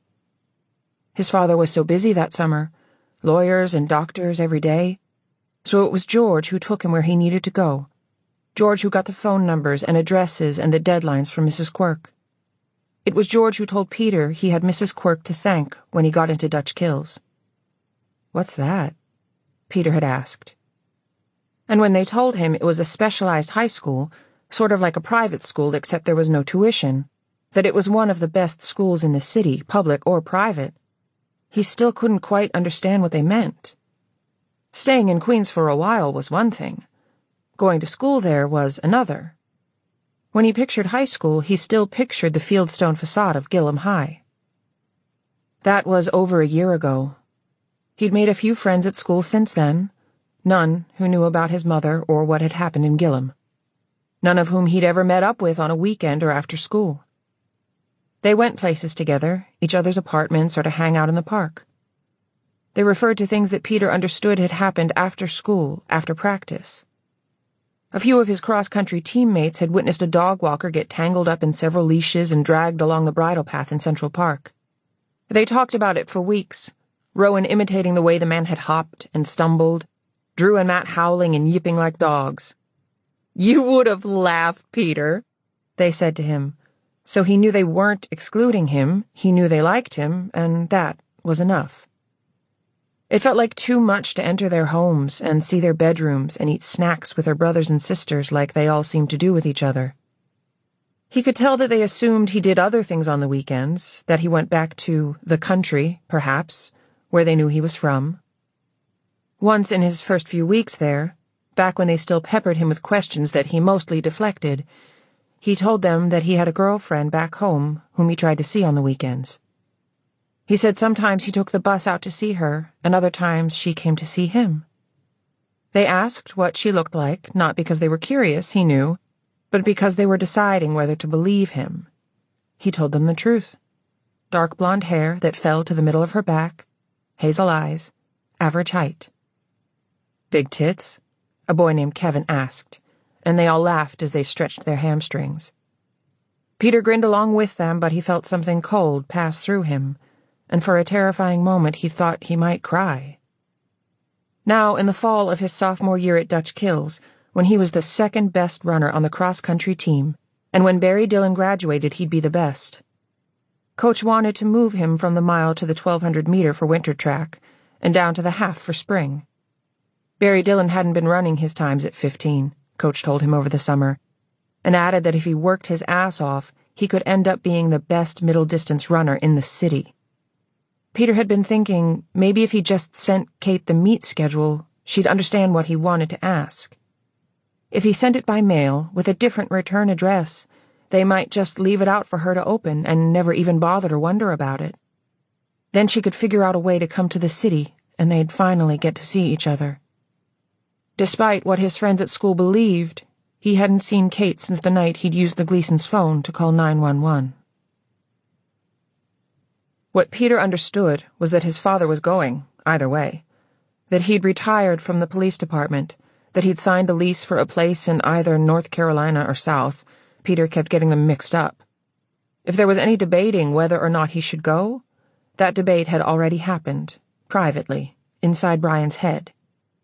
His father was so busy that summer, lawyers and doctors every day, so it was George who took him where he needed to go. George who got the phone numbers and addresses and the deadlines from Mrs. Quirk. It was George who told Peter he had Mrs. Quirk to thank when he got into Dutch Kills. "What's that?" Peter had asked. And when they told him it was a specialized high school, sort of like a private school except there was no tuition, that it was one of the best schools in the city, public or private, he still couldn't quite understand what they meant. Staying in Queens for a while was one thing. Going to school there was another. When he pictured high school, he still pictured the fieldstone facade of Gillam High. That was over a year ago. He'd made a few friends at school since then, none who knew about his mother or what had happened in Gillam. None of whom he'd ever met up with on a weekend or after school. They went places together, each other's apartments, or to hang out in the park. They referred to things that Peter understood had happened after school, after practice. A few of his cross-country teammates had witnessed a dog walker get tangled up in several leashes and dragged along the bridle path in Central Park. They talked about it for weeks, Rowan imitating the way the man had hopped and stumbled, Drew and Matt howling and yipping like dogs. "You would have laughed, Peter," they said to him. So he knew they weren't excluding him, he knew they liked him, and that was enough. It felt like too much to enter their homes and see their bedrooms and eat snacks with their brothers and sisters like they all seemed to do with each other. He could tell that they assumed he did other things on the weekends, that he went back to the country, perhaps, where they knew he was from. Once in his first few weeks there, back when they still peppered him with questions that he mostly deflected, he told them that he had a girlfriend back home whom he tried to see on the weekends. He said sometimes he took the bus out to see her, and other times she came to see him. They asked what she looked like, not because they were curious, he knew, but because they were deciding whether to believe him. He told them the truth. Dark blonde hair that fell to the middle of her back, hazel eyes, average height. "Big tits?" a boy named Kevin asked, and they all laughed as they stretched their hamstrings. Peter grinned along with them, but he felt something cold pass through him, and for a terrifying moment he thought he might cry. Now, in the fall of his sophomore year at Dutch Kills, when he was the second best runner on the cross-country team, and when Barry Dillon graduated he'd be the best. Coach wanted to move him from the mile to the 1,200 meter for winter track, and down to the half for spring. Barry Dillon hadn't been running his times at 15, Coach told him over the summer, and added that if he worked his ass off, he could end up being the best middle-distance runner in the city. Peter had been thinking maybe if he just sent Kate the meet schedule, she'd understand what he wanted to ask. If he sent it by mail, with a different return address, they might just leave it out for her to open and never even bother to wonder about it. Then she could figure out a way to come to the city, and they'd finally get to see each other. Despite what his friends at school believed, he hadn't seen Kate since the night he'd used the Gleasons' phone to call 911. What Peter understood was that his father was going, either way, that he'd retired from the police department, that he'd signed a lease for a place in either North Carolina or South. Peter kept getting them mixed up. If there was any debating whether or not he should go, that debate had already happened, privately, inside Brian's head.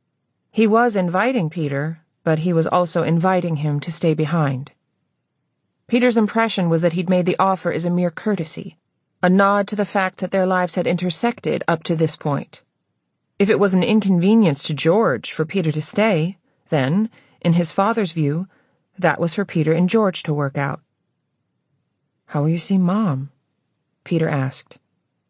He was inviting Peter, but he was also inviting him to stay behind. Peter's impression was that he'd made the offer as a mere courtesy, a nod to the fact that their lives had intersected up to this point. If it was an inconvenience to George for Peter to stay, then, in his father's view, that was for Peter and George to work out. "How will you see Mom?" Peter asked.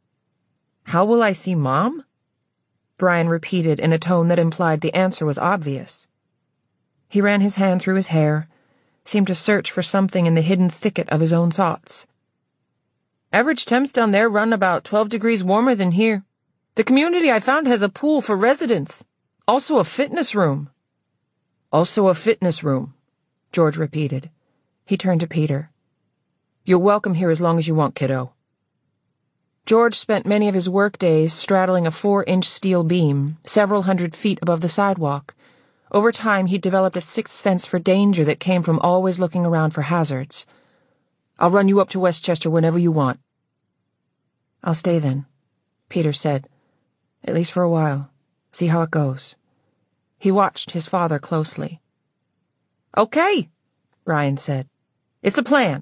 "How will I see Mom?" Brian repeated in a tone that implied the answer was obvious. He ran his hand through his hair, seemed to search for something in the hidden thicket of his own thoughts. "Average temps down there run about 12 degrees warmer than here. The community I found has a pool for residents. Also a fitness room." "Also a fitness room," George repeated. He turned to Peter. "You're welcome here as long as you want, kiddo." George spent many of his work days straddling a 4-inch steel beam, several hundred feet above the sidewalk. Over time, he'd developed a sixth sense for danger that came from always looking around for hazards. "I'll run you up to Westchester whenever you want." "I'll stay then," Peter said. "At least for a while. See how it goes." He watched his father closely. "Okay," Brian said. "It's a plan."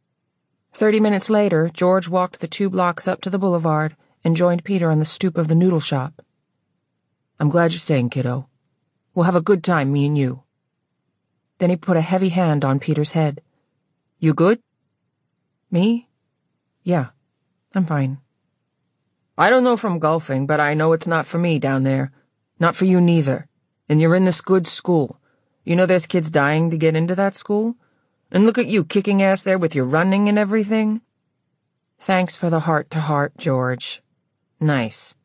30 minutes later, George walked the 2 blocks up to the boulevard and joined Peter on the stoop of the noodle shop. "I'm glad you're staying, kiddo. We'll have a good time, me and you." Then he put a heavy hand on Peter's head. "You good?" "Me? Yeah, I'm fine." "I don't know if I'm golfing, but I know it's not for me down there. Not for you neither. And you're in this good school. You know there's kids dying to get into that school? And look at you kicking ass there with your running and everything." "Thanks for the heart-to-heart, George. Nice."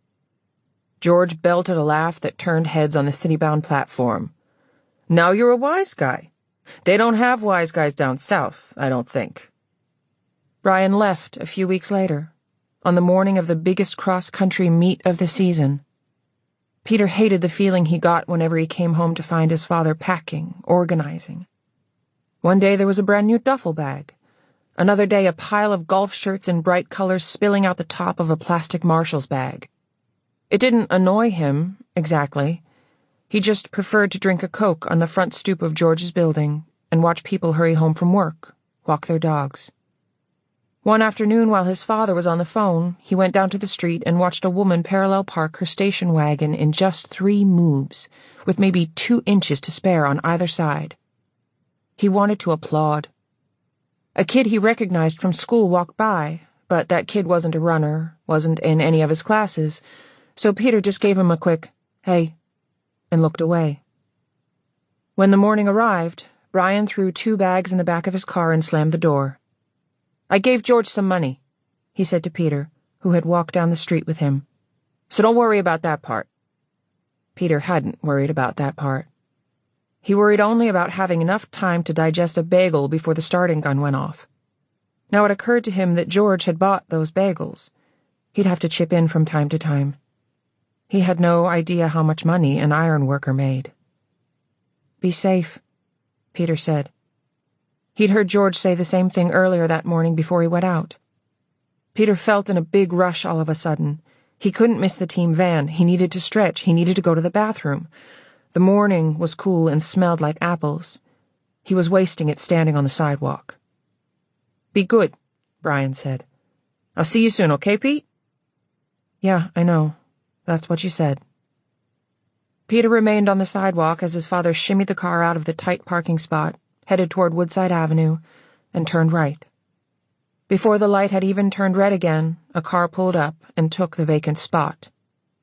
George belted a laugh that turned heads on the city-bound platform. "Now you're a wise guy. They don't have wise guys down south, I don't think." Brian left a few weeks later, on the morning of the biggest cross-country meet of the season. Peter hated the feeling he got whenever he came home to find his father packing, organizing. One day there was a brand new duffel bag. Another day a pile of golf shirts in bright colors spilling out the top of a plastic Marshall's bag. It didn't annoy him, exactly. He just preferred to drink a Coke on the front stoop of George's building and watch people hurry home from work, walk their dogs. One afternoon while his father was on the phone, he went down to the street and watched a woman parallel park her station wagon in just 3 moves, with maybe 2 inches to spare on either side. He wanted to applaud. A kid he recognized from school walked by, but that kid wasn't a runner, wasn't in any of his classes, so Peter just gave him a quick, "Hey," and looked away. When the morning arrived, Brian threw 2 bags in the back of his car and slammed the door. "I gave George some money," he said to Peter, who had walked down the street with him. "So don't worry about that part." Peter hadn't worried about that part. He worried only about having enough time to digest a bagel before the starting gun went off. Now it occurred to him that George had bought those bagels. He'd have to chip in from time to time. He had no idea how much money an iron worker made. "Be safe," Peter said. He'd heard George say the same thing earlier that morning before he went out. Peter felt in a big rush all of a sudden. He couldn't miss the team van. He needed to stretch. He needed to go to the bathroom. The morning was cool and smelled like apples. He was wasting it standing on the sidewalk. "Be good," Brian said. "I'll see you soon, okay, Pete?" "Yeah, I know. That's what you said." Peter remained on the sidewalk as his father shimmied the car out of the tight parking spot, headed toward Woodside Avenue, and turned right. Before the light had even turned red again, a car pulled up and took the vacant spot.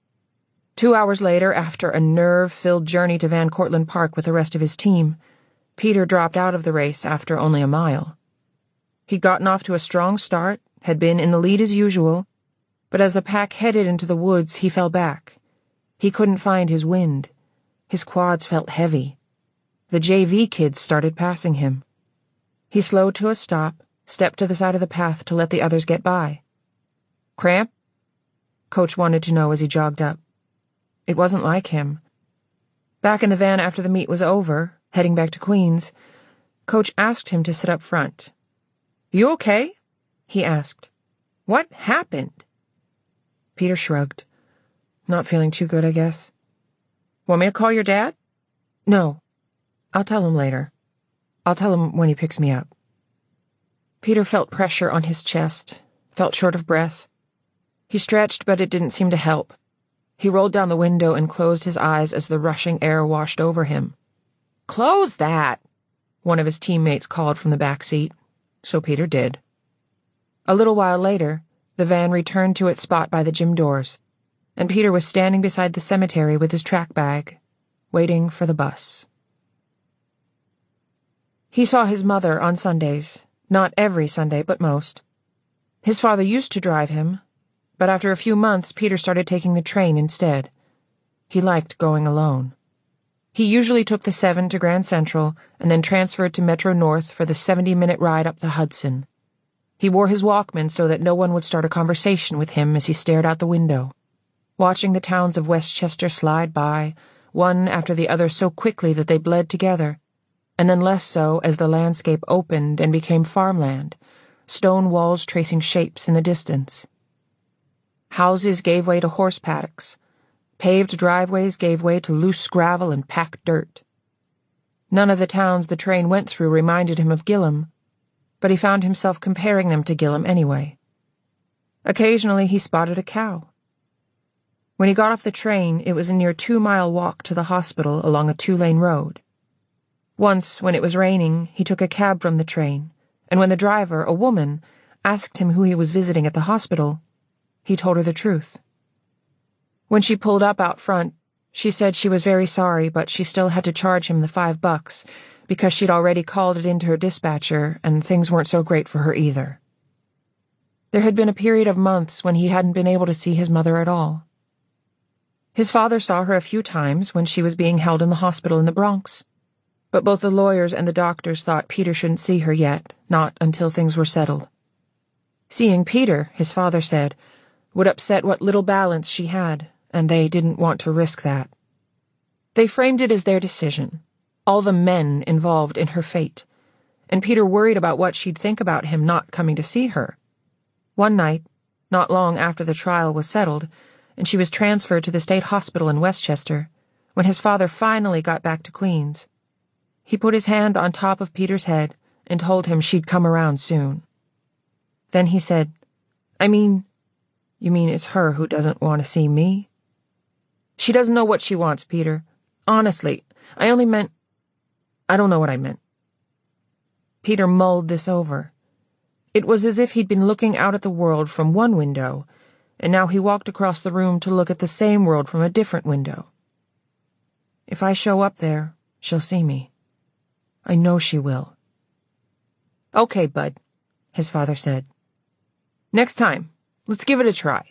2 hours later, after a nerve-filled journey to Van Cortlandt Park with the rest of his team, Peter dropped out of the race after only a mile. He'd gotten off to a strong start, had been in the lead as usual, but as the pack headed into the woods, he fell back. He couldn't find his wind. His quads felt heavy. The JV kids started passing him. He slowed to a stop, stepped to the side of the path to let the others get by. "Cramp?" Coach wanted to know as he jogged up. It wasn't like him. Back in the van after the meet was over, heading back to Queens, Coach asked him to sit up front. "You okay?" he asked. "What happened?" Peter shrugged. "Not feeling too good, I guess." "Want me to call your dad?" "No. I'll tell him later. I'll tell him when he picks me up." Peter felt pressure on his chest, felt short of breath. He stretched, but it didn't seem to help. He rolled down the window and closed his eyes as the rushing air washed over him. "Close that!" one of his teammates called from the back seat, so Peter did. A little while later, the van returned to its spot by the gym doors, and Peter was standing beside the cemetery with his track bag, waiting for the bus. He saw his mother on Sundays, not every Sunday, but most. His father used to drive him, but after a few months, Peter started taking the train instead. He liked going alone. He usually took the 7 to Grand Central and then transferred to Metro North for the 70-minute ride up the Hudson. He wore his Walkman so that no one would start a conversation with him as he stared out the window, watching the towns of Westchester slide by, one after the other so quickly that they bled together, and then less so as the landscape opened and became farmland, stone walls tracing shapes in the distance. Houses gave way to horse paddocks. Paved driveways gave way to loose gravel and packed dirt. None of the towns the train went through reminded him of Gilham, but he found himself comparing them to Gilham anyway. Occasionally he spotted a cow. When he got off the train, it was a near 2-mile walk to the hospital along a 2-lane road. Once, when it was raining, he took a cab from the train, and when the driver, a woman, asked him who he was visiting at the hospital, he told her the truth. When she pulled up out front, she said she was very sorry, but she still had to charge him the $5 because she'd already called it into her dispatcher and things weren't so great for her either. There had been a period of months when he hadn't been able to see his mother at all. His father saw her a few times when she was being held in the hospital in the Bronx, but both the lawyers and the doctors thought Peter shouldn't see her yet, not until things were settled. Seeing Peter, his father said, would upset what little balance she had, and they didn't want to risk that. They framed it as their decision, all the men involved in her fate, and Peter worried about what she'd think about him not coming to see her. One night, not long after the trial was settled, and she was transferred to the state hospital in Westchester, when his father finally got back to Queens, he put his hand on top of Peter's head and told him she'd come around soon. Then he said, "You mean it's her who doesn't want to see me?" "She doesn't know what she wants, Peter. Honestly, I only meant... I don't know what I meant." Peter mulled this over. It was as if he'd been looking out at the world from one window, and now he walked across the room to look at the same world from a different window. "If I show up there, she'll see me. I know she will." "Okay, bud," his father said. "Next time, let's give it a try."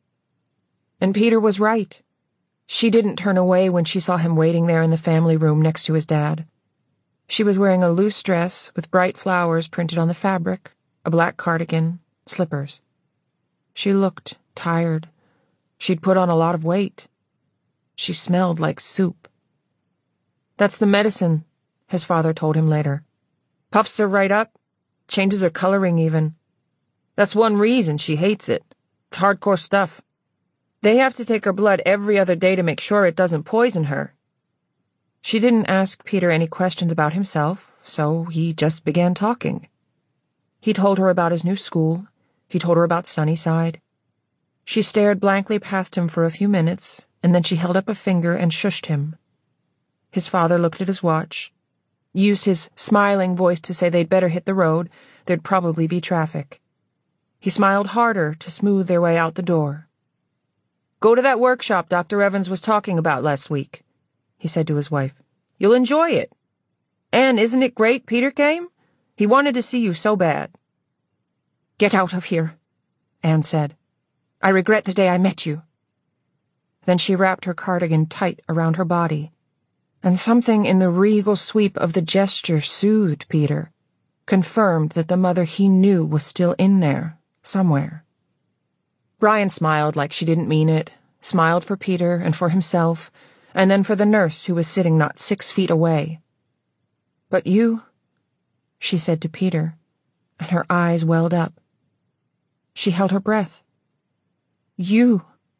And Peter was right. She didn't turn away when she saw him waiting there in the family room next to his dad. She was wearing a loose dress with bright flowers printed on the fabric, a black cardigan, slippers. She looked tired. She'd put on a lot of weight. She smelled like soup. "That's the medicine," his father told him later. "Puffs her right up, changes her coloring even. That's one reason she hates it. It's hardcore stuff. They have to take her blood every other day to make sure it doesn't poison her." She didn't ask Peter any questions about himself, so he just began talking. He told her about his new school. He told her about Sunnyside. She stared blankly past him for a few minutes, and then she held up a finger and shushed him. His father looked at his watch, used his smiling voice to say they'd better hit the road. There'd probably be traffic. He smiled harder to smooth their way out the door. "Go to that workshop Dr. Evans was talking about last week," he said to his wife. "You'll enjoy it. And isn't it great Peter came? He wanted to see you so bad." "Get out of here," Anne said. "I regret the day I met you." Then she wrapped her cardigan tight around her body, and something in the regal sweep of the gesture soothed Peter, confirmed that the mother he knew was still in there, somewhere. Brian smiled like she didn't mean it, smiled for Peter and for himself, and then for the nurse who was sitting not 6 feet away. "But you," she said to Peter, and her eyes welled up. She held her breath. "You."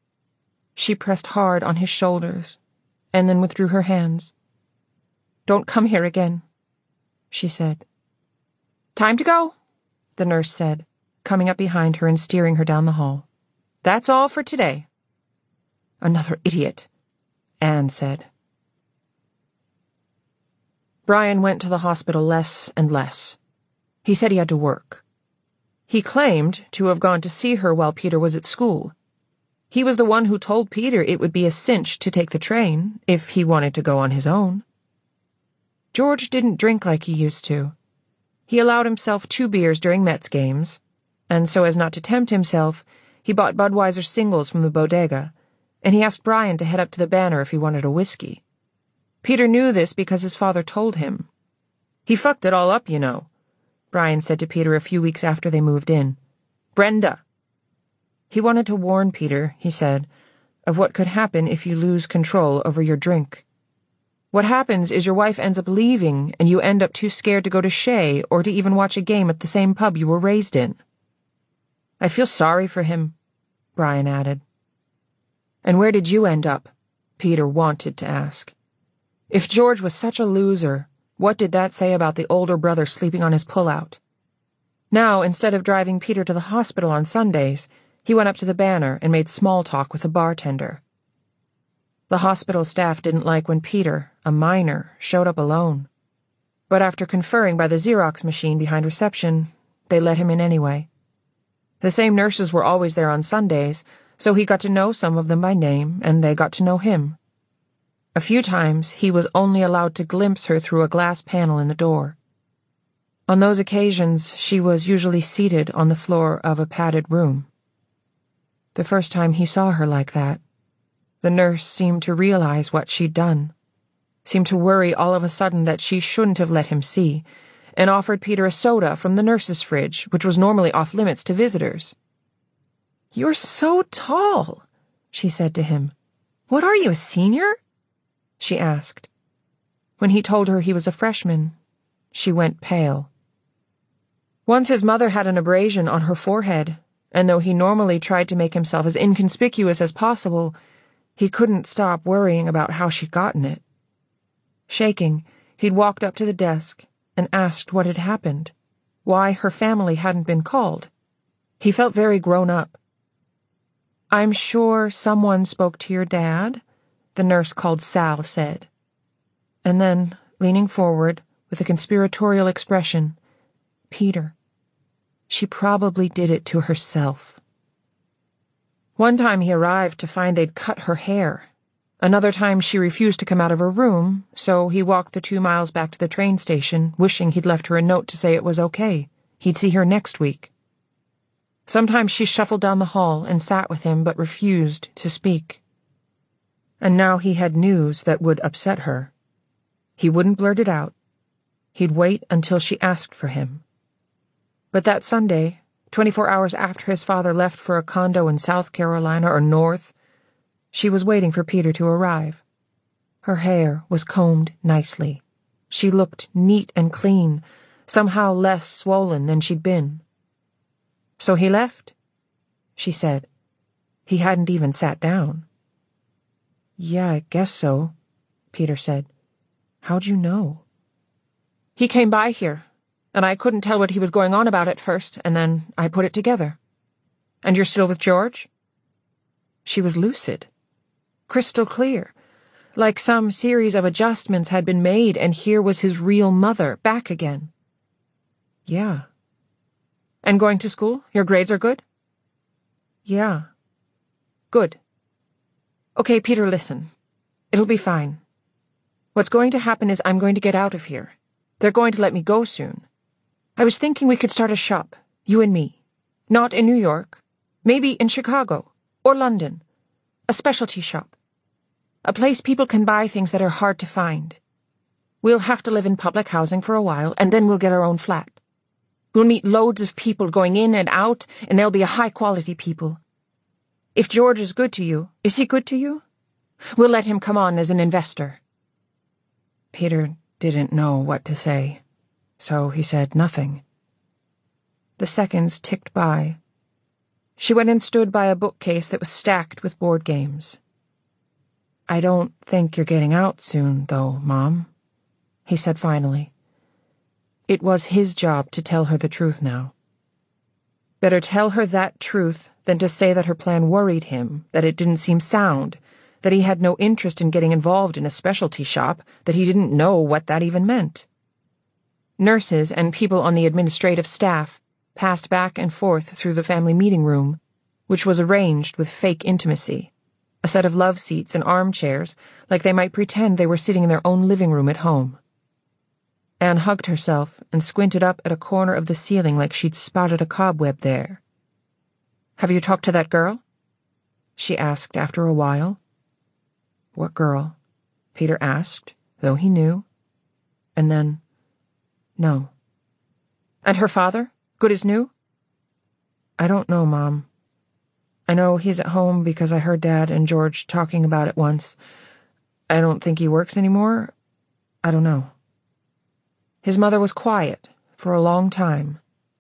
She pressed hard on his shoulders, and then withdrew her hands. "Don't come here again," she said. "Time to go," the nurse said, coming up behind her and steering her down the hall. "That's all for today." "Another idiot," Anne said. Brian went to the hospital less and less. He said he had to work. He claimed to have gone to see her while Peter was at school. He was the one who told Peter it would be a cinch to take the train if he wanted to go on his own. George didn't drink like he used to. He allowed himself 2 beers during Mets games, and so as not to tempt himself, he bought Budweiser singles from the bodega, and he asked Brian to head up to the Banner if he wanted a whiskey. Peter knew this because his father told him. "He fucked it all up, you know," Brian said to Peter a few weeks after they moved in. "Brenda." He wanted to warn Peter, he said, of what could happen if you lose control over your drink. What happens is your wife ends up leaving and you end up too scared to go to Shea or to even watch a game at the same pub you were raised in. "I feel sorry for him," Brian added. "And where did you end up?" Peter wanted to ask. If George was such a loser, what did that say about the older brother sleeping on his pullout? Now, instead of driving Peter to the hospital on Sundays, he went up to the Banner and made small talk with the bartender. The hospital staff didn't like when Peter, a minor, showed up alone. But after conferring by the Xerox machine behind reception, they let him in anyway. The same nurses were always there on Sundays, so he got to know some of them by name, and they got to know him. A few times he was only allowed to glimpse her through a glass panel in the door. On those occasions, she was usually seated on the floor of a padded room. The first time he saw her like that, the nurse seemed to realize what she'd done, seemed to worry all of a sudden that she shouldn't have let him see, and offered Peter a soda from the nurse's fridge, which was normally off-limits to visitors. "You're so tall," she said to him. What are you, a senior? She asked. When he told her he was a freshman, she went pale. Once his mother had an abrasion on her forehead, and though he normally tried to make himself as inconspicuous as possible, he couldn't stop worrying about how she'd gotten it. Shaking, he'd walked up to the desk and asked what had happened, why her family hadn't been called. He felt very grown up. "I'm sure someone spoke to your dad," the nurse called Sal said. And then, leaning forward, with a conspiratorial expression, "Peter. She probably did it to herself." One time he arrived to find they'd cut her hair. Another time she refused to come out of her room, so he walked the 2 miles back to the train station, wishing he'd left her a note to say it was okay. He'd see her next week. Sometimes she shuffled down the hall and sat with him but refused to speak. And now he had news that would upset her. He wouldn't blurt it out. He'd wait until she asked for him. But that Sunday, 24 hours after his father left for a condo in South Carolina or North, she was waiting for Peter to arrive. Her hair was combed nicely. She looked neat and clean, somehow less swollen than she'd been. "So he left?" she said. He hadn't even sat down. "Yeah, I guess so," Peter said. "How'd you know?" "He came by here, and I couldn't tell what he was going on about at first, and then I put it together." "And you're still with George?" She was lucid. Crystal clear. Like some series of adjustments had been made, and here was his real mother, back again. "Yeah." "And going to school? Your grades are good?" "Yeah." "Good. Okay, Peter, listen. It'll be fine. What's going to happen is I'm going to get out of here. They're going to let me go soon. I was thinking we could start a shop, you and me. Not in New York. Maybe in Chicago. Or London. A specialty shop. A place people can buy things that are hard to find. We'll have to live in public housing for a while, and then we'll get our own flat. We'll meet loads of people going in and out, and they'll be high-quality people. If George is good to you, is he good to you? We'll let him come on as an investor." Peter didn't know what to say, so he said nothing. The seconds ticked by. She went and stood by a bookcase that was stacked with board games. "I don't think you're getting out soon, though, Mom," he said finally. It was his job to tell her the truth now. Better tell her that truth than to say that her plan worried him, that it didn't seem sound, that he had no interest in getting involved in a specialty shop, that he didn't know what that even meant. Nurses and people on the administrative staff passed back and forth through the family meeting room, which was arranged with fake intimacy, a set of love seats and armchairs, like they might pretend they were sitting in their own living room at home. Anne hugged herself and squinted up at a corner of the ceiling like she'd spotted a cobweb there. "Have you talked to that girl?" she asked after a while. "What girl?" Peter asked, though he knew. And then, "No." "And her father? Good as new?" "I don't know, Mom. I know he's at home because I heard Dad and George talking about it once. I don't think he works anymore. I don't know." His mother was quiet for a long time.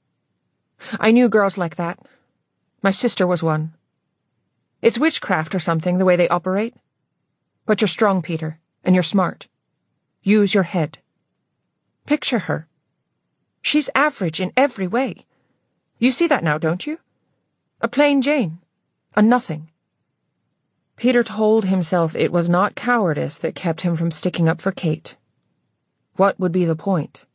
"I knew girls like that. My sister was one. It's witchcraft or something, the way they operate. But you're strong, Peter, and you're smart. Use your head. Picture her. She's average in every way. You see that now, don't you? A plain Jane. A nothing." Peter told himself it was not cowardice that kept him from sticking up for Kate. What would be the point?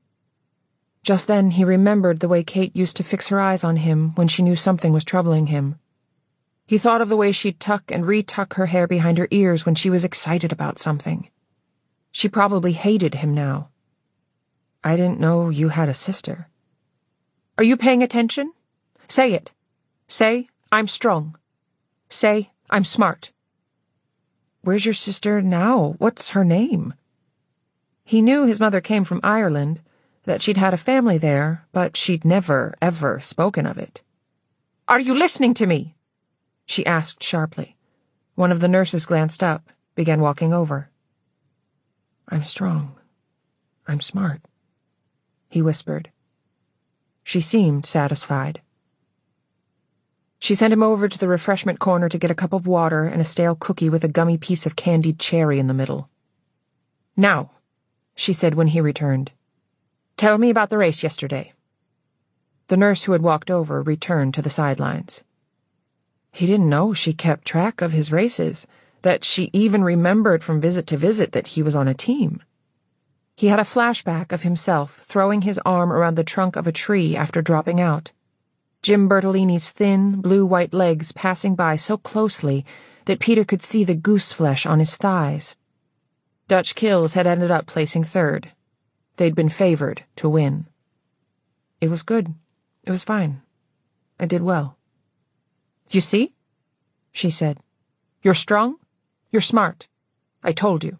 Just then he remembered the way Kate used to fix her eyes on him when she knew something was troubling him. He thought of the way she'd tuck and retuck her hair behind her ears when she was excited about something. She probably hated him now. "I didn't know you had a sister." "Are you paying attention? Say it. Say, I'm strong. Say, I'm smart." "Where's your sister now? What's her name?" He knew his mother came from Ireland, that she'd had a family there, but she'd never, ever spoken of it. "Are you listening to me?" she asked sharply. One of the nurses glanced up, began walking over. "I'm strong. I'm smart," he whispered. She seemed satisfied. She sent him over to the refreshment corner to get a cup of water and a stale cookie with a gummy piece of candied cherry in the middle. "Now," she said when he returned, "tell me about the race yesterday." The nurse who had walked over returned to the sidelines. He didn't know she kept track of his races, that she even remembered from visit to visit that he was on a team. He had a flashback of himself throwing his arm around the trunk of a tree after dropping out. Jim Bertolini's thin, blue-white legs passing by so closely that Peter could see the goose flesh on his thighs. Dutch Kills had ended up placing third. They'd been favored to win. It was good. It was fine. I did well. "You see?" she said. "You're strong. You're smart. I told you."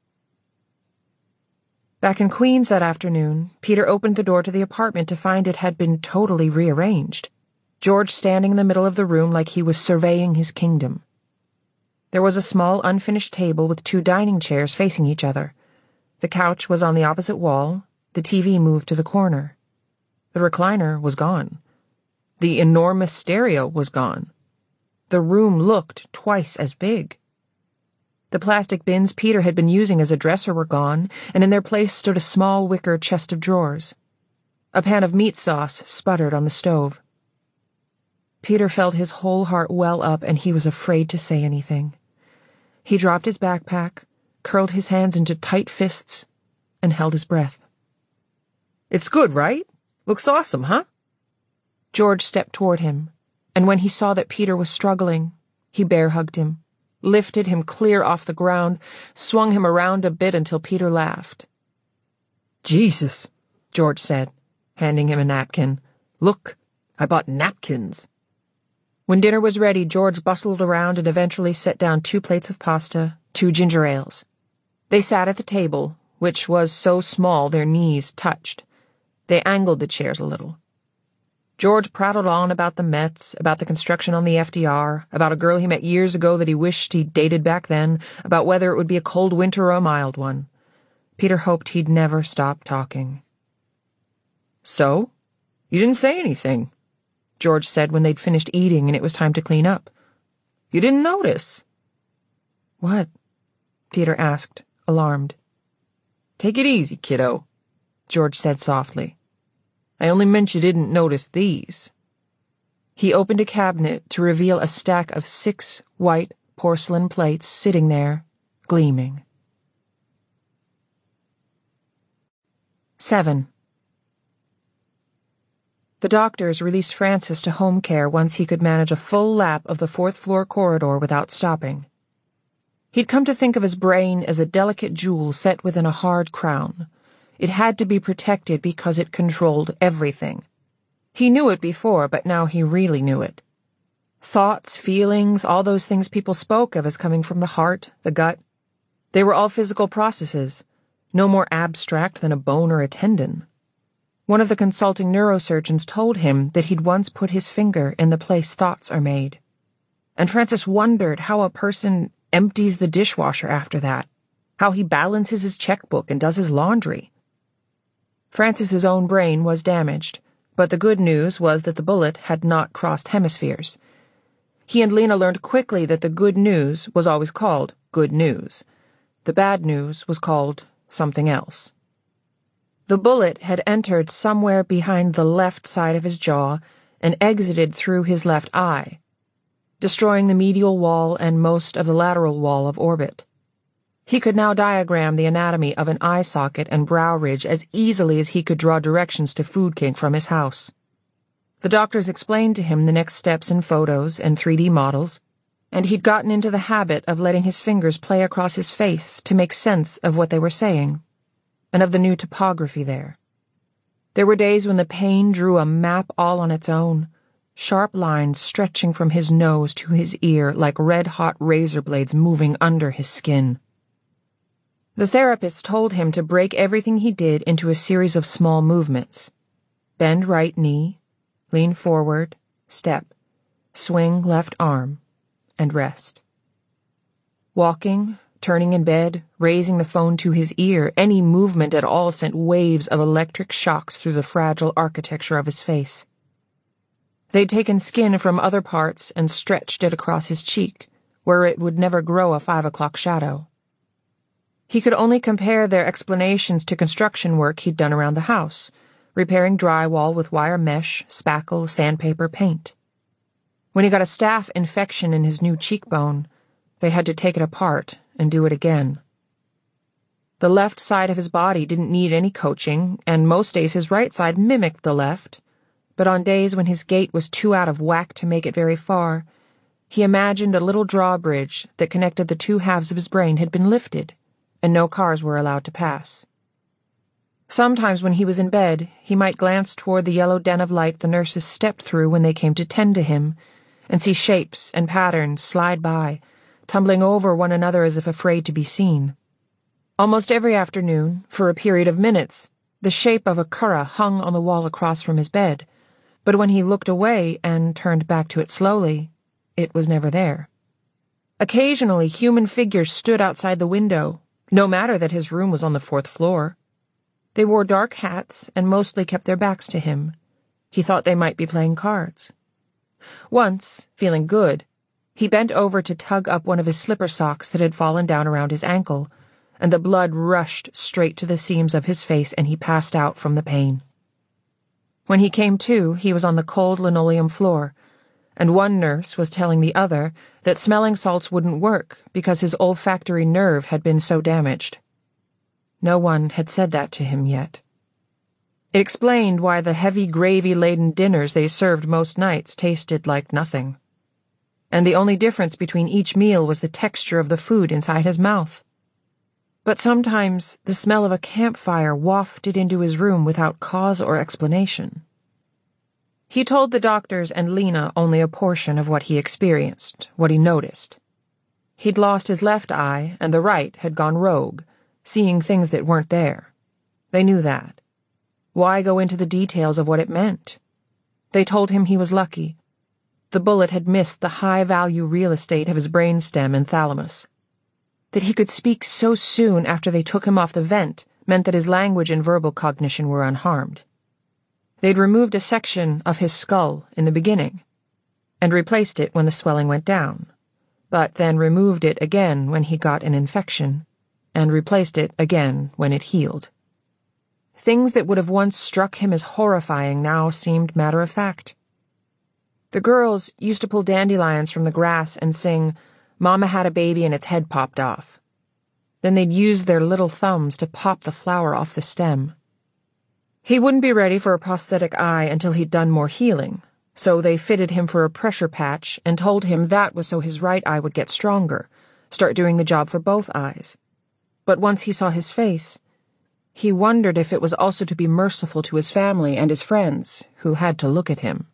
Back in Queens that afternoon, Peter opened the door to the apartment to find it had been totally rearranged, George standing in the middle of the room like he was surveying his kingdom. There was a small unfinished table with 2 dining chairs facing each other. The couch was on the opposite wall, the TV moved to the corner. The recliner was gone. The enormous stereo was gone. The room looked twice as big. The plastic bins Peter had been using as a dresser were gone, and in their place stood a small wicker chest of drawers. A pan of meat sauce sputtered on the stove. Peter felt his whole heart well up, and he was afraid to say anything. He dropped his backpack, curled his hands into tight fists, and held his breath. "It's good, right? Looks awesome, huh?" George stepped toward him, and when he saw that Peter was struggling, he bear-hugged him, lifted him clear off the ground, swung him around a bit until Peter laughed. "Jesus," George said, handing him a napkin. "Look, I bought napkins." When dinner was ready, George bustled around and eventually set down 2 plates of pasta, 2 ginger ales. They sat at the table, which was so small their knees touched. They angled the chairs a little. George prattled on about the Mets, about the construction on the FDR, about a girl he met years ago that he wished he'd dated back then, about whether it would be a cold winter or a mild one. Peter hoped he'd never stop talking. "So? You didn't say anything," George said when they'd finished eating and it was time to clean up. "You didn't notice." "What?" Peter asked, alarmed. "Take it easy, kiddo," George said softly. "I only meant you didn't notice these." He opened a cabinet to reveal a stack of 6 white porcelain plates sitting there, gleaming. 7. The doctors released Francis to home care once he could manage a full lap of the 4th-floor corridor without stopping. He'd come to think of his brain as a delicate jewel set within a hard crown. It had to be protected because it controlled everything. He knew it before, but now he really knew it. Thoughts, feelings, all those things people spoke of as coming from the heart, the gut. They were all physical processes, no more abstract than a bone or a tendon. One of the consulting neurosurgeons told him that he'd once put his finger in the place thoughts are made. And Francis wondered how a person empties the dishwasher after that, how he balances his checkbook and does his laundry. Francis's own brain was damaged, but the good news was that the bullet had not crossed hemispheres. He and Lena learned quickly that the good news was always called good news. The bad news was called something else. The bullet had entered somewhere behind the left side of his jaw and exited through his left eye, destroying the medial wall and most of the lateral wall of orbit. He could now diagram the anatomy of an eye socket and brow ridge as easily as he could draw directions to Food King from his house. The doctors explained to him the next steps in photos and 3D models, and he'd gotten into the habit of letting his fingers play across his face to make sense of what they were saying, and of the new topography there. There were days when the pain drew a map all on its own, sharp lines stretching from his nose to his ear like red-hot razor blades moving under his skin. The therapist told him to break everything he did into a series of small movements. Bend right knee, lean forward, step, swing left arm, and rest. Walking, turning in bed, raising the phone to his ear, any movement at all sent waves of electric shocks through the fragile architecture of his face. They'd taken skin from other parts and stretched it across his cheek, where it would never grow a 5 o'clock shadow. He could only compare their explanations to construction work he'd done around the house, repairing drywall with wire mesh, spackle, sandpaper, paint. When he got a staph infection in his new cheekbone, they had to take it apart and do it again. The left side of his body didn't need any coaching, and most days his right side mimicked the left, but on days when his gait was too out of whack to make it very far, he imagined a little drawbridge that connected the two halves of his brain had been lifted, and no cars were allowed to pass. Sometimes when he was in bed, he might glance toward the yellow den of light the nurses stepped through when they came to tend to him, and see shapes and patterns slide by, tumbling over one another as if afraid to be seen. Almost every afternoon, for a period of minutes, the shape of a curragh hung on the wall across from his bed, but when he looked away and turned back to it slowly, it was never there. Occasionally, human figures stood outside the window, no matter that his room was on the 4th floor. They wore dark hats and mostly kept their backs to him. He thought they might be playing cards. Once, feeling good, he bent over to tug up one of his slipper socks that had fallen down around his ankle, and the blood rushed straight to the seams of his face and he passed out from the pain. When he came to, he was on the cold linoleum floor, and one nurse was telling the other that smelling salts wouldn't work because his olfactory nerve had been so damaged. No one had said that to him yet. It explained why the heavy gravy-laden dinners they served most nights tasted like nothing. And the only difference between each meal was the texture of the food inside his mouth. But sometimes the smell of a campfire wafted into his room without cause or explanation. He told the doctors and Lena only a portion of what he experienced, what he noticed. He'd lost his left eye, and the right had gone rogue, seeing things that weren't there. They knew that. Why go into the details of what it meant? They told him he was lucky. The bullet had missed the high-value real estate of his brainstem and thalamus. That he could speak so soon after they took him off the vent meant that his language and verbal cognition were unharmed. They'd removed a section of his skull in the beginning, and replaced it when the swelling went down, but then removed it again when he got an infection, and replaced it again when it healed. Things that would have once struck him as horrifying now seemed matter-of-fact. The girls used to pull dandelions from the grass and sing, "Mama had a baby and its head popped off." Then they'd use their little thumbs to pop the flower off the stem. He wouldn't be ready for a prosthetic eye until he'd done more healing, so they fitted him for a pressure patch and told him that was so his right eye would get stronger, start doing the job for both eyes. But once he saw his face, he wondered if it was also to be merciful to his family and his friends, who had to look at him.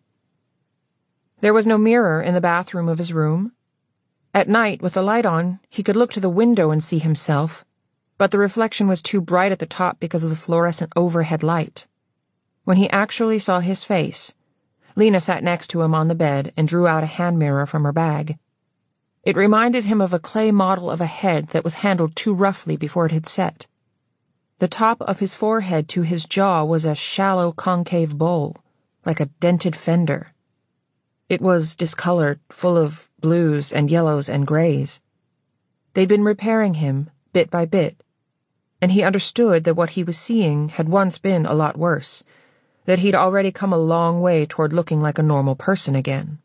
There was no mirror in the bathroom of his room. At night, with the light on, he could look to the window and see himself, but the reflection was too bright at the top because of the fluorescent overhead light. When he actually saw his face, Lena sat next to him on the bed and drew out a hand mirror from her bag. It reminded him of a clay model of a head that was handled too roughly before it had set. The top of his forehead to his jaw was a shallow concave bowl, like a dented fender. It was discolored, full of blues and yellows and grays. They'd been repairing him, bit by bit, and he understood that what he was seeing had once been a lot worse, that he'd already come a long way toward looking like a normal person again.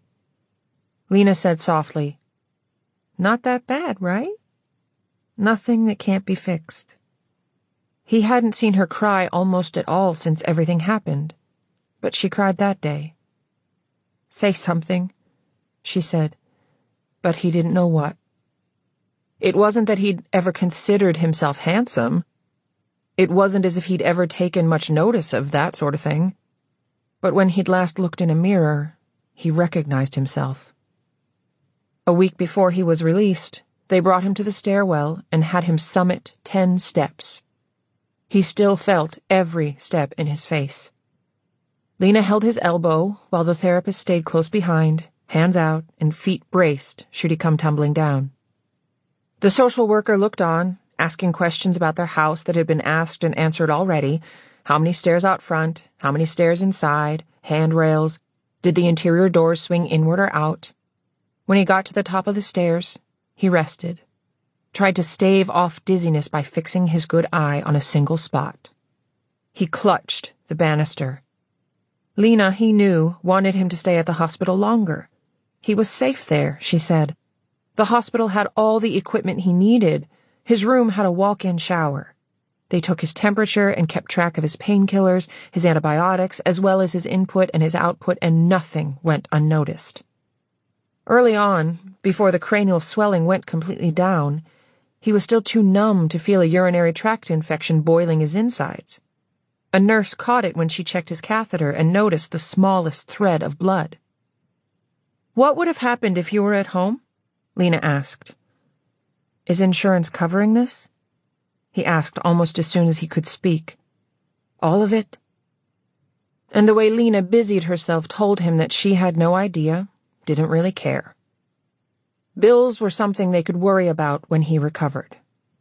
Lena said softly, "Not that bad, right? Nothing that can't be fixed." He hadn't seen her cry almost at all since everything happened, but she cried that day. "Say something," she said, but he didn't know what. It wasn't that he'd ever considered himself handsome. It wasn't as if he'd ever taken much notice of that sort of thing. But when he'd last looked in a mirror, he recognized himself. A week before he was released, they brought him to the stairwell and had him summit 10 steps. He still felt every step in his face. Lena held his elbow while the therapist stayed close behind, hands out and feet braced should he come tumbling down. The social worker looked on, asking questions about their house that had been asked and answered already. How many stairs out front? How many stairs inside? Handrails? Did the interior doors swing inward or out? When he got to the top of the stairs, he rested, tried to stave off dizziness by fixing his good eye on a single spot. He clutched the banister. Lena, he knew, wanted him to stay at the hospital longer. He was safe there, she said. The hospital had all the equipment he needed. His room had a walk-in shower. They took his temperature and kept track of his painkillers, his antibiotics, as well as his input and his output, and nothing went unnoticed. Early on, before the cranial swelling went completely down, he was still too numb to feel a urinary tract infection boiling his insides. A nurse caught it when she checked his catheter and noticed the smallest thread of blood. "What would have happened if you were at home?" Lena asked. "Is insurance covering this?" he asked almost as soon as he could speak. "All of it?" And the way Lena busied herself told him that she had no idea, didn't really care. Bills were something they could worry about when he recovered.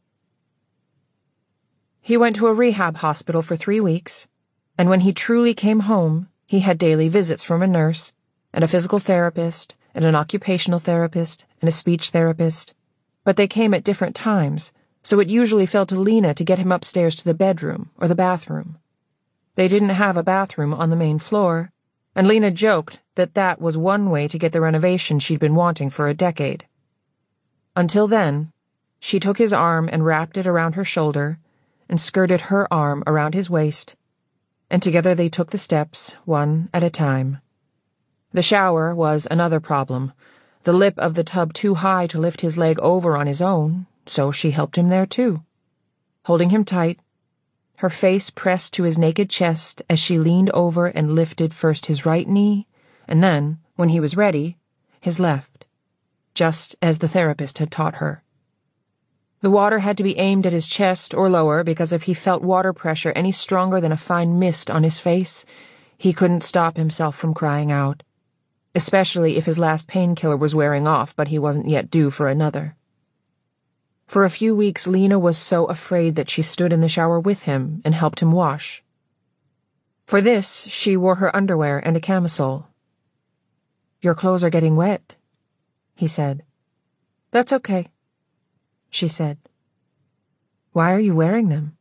He went to a rehab hospital for 3 weeks, and when he truly came home, he had daily visits from a nurse, and a physical therapist, and an occupational therapist, and a speech therapist, but they came at different times, so it usually fell to Lena to get him upstairs to the bedroom or the bathroom. They didn't have a bathroom on the main floor, and Lena joked that that was one way to get the renovation she'd been wanting for a decade. Until then, she took his arm and wrapped it around her shoulder, and skirted her arm around his waist, and together they took the steps, one at a time. The shower was another problem, the lip of the tub too high to lift his leg over on his own, so she helped him there too. Holding him tight, her face pressed to his naked chest as she leaned over and lifted first his right knee, and then, when he was ready, his left, just as the therapist had taught her. The water had to be aimed at his chest or lower because if he felt water pressure any stronger than a fine mist on his face, he couldn't stop himself from crying out, especially if his last painkiller was wearing off but he wasn't yet due for another. For a few weeks, Lena was so afraid that she stood in the shower with him and helped him wash. For this, she wore her underwear and a camisole. "Your clothes are getting wet," he said. "That's okay," she said. "Why are you wearing them?"